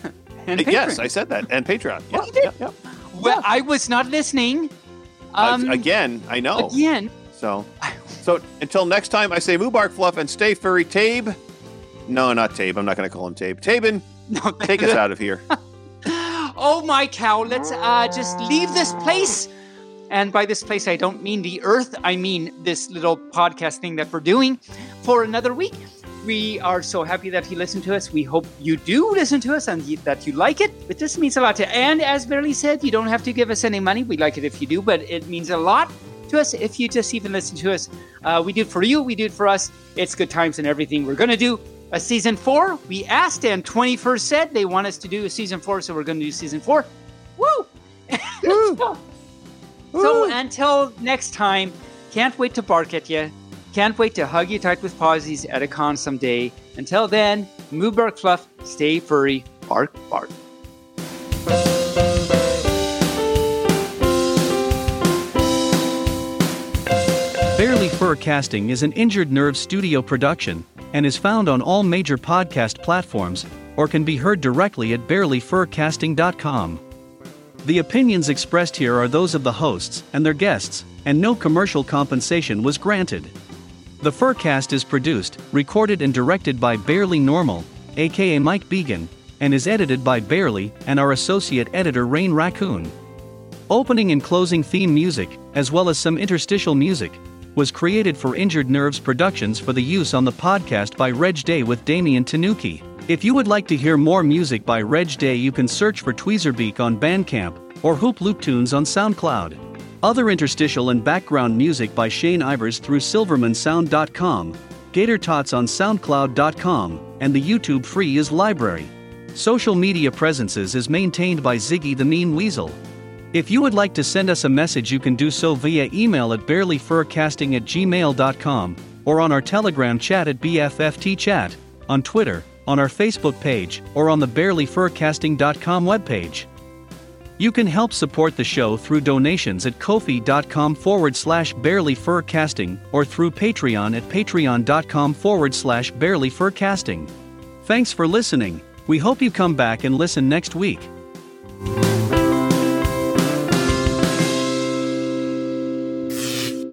C: And
A: Uh, yes,
C: Patreon.
A: I said that. And Patreon. Yeah,
C: Oh, you did?
A: yeah, yeah.
C: Well, I was not listening. Um,
A: Uh, again, I know.
C: Again.
A: So, so until next time, I say Mubark Fluff and stay furry. Tabe. No, not Tabe. I'm not going to call him Tabe. Tabin,
C: No,
A: take us out of here.
C: Oh my cow, let's uh, just leave this place. And by this place, I don't mean the earth. I mean this little podcast thing that we're doing for another week. We are so happy that you listened to us. We hope you do listen to us and you, that you like it. But this means a lot to And as Barely said, you don't have to give us any money. We like it if you do, but it means a lot to us if you just even listen to us. Uh, we do it for you. We do it for us. It's good times and everything. We're going to do a season four. We asked and twenty-first said they want us to do a season four, so we're going to do season four. Woo! so, so until next time, can't wait to bark at you. Can't wait to hug you tight with posies at a con someday. Until then, Mubark Fluff, stay furry, bark, bark.
H: Barely Fur Casting is an Injured Nerve studio production and is found on all major podcast platforms or can be heard directly at barely fur casting dot com. The opinions expressed here are those of the hosts and their guests, and no commercial compensation was granted. The Furcast is produced, recorded and directed by Barely Normal, aka Mike Began, and is edited by Barely and our associate editor Rain Raccoon. Opening and closing theme music, as well as some interstitial music, was created for Injured Nerves Productions for the use on the podcast by Reg Day with Damian Tanuki. If you would like to hear more music by Reg Day, you can search for Tweezerbeak on Bandcamp or Hoop Loop Tunes on SoundCloud. Other interstitial and background music by Shane Ivers through silverman sound dot com, Gator Tots on soundcloud dot com, and the YouTube Free is Library. Social media presences is maintained by Ziggy the Mean Weasel. If you would like to send us a message, you can do so via email at barely fur casting at gmail dot com or on our Telegram chat at B F F T chat, on Twitter, on our Facebook page, or on the barely fur casting dot com webpage. You can help support the show through donations at ko-fi.com forward slash barelyfurcasting or through Patreon at patreon.com forward slash barelyfurcasting. Thanks for listening. We hope you come back and listen next week.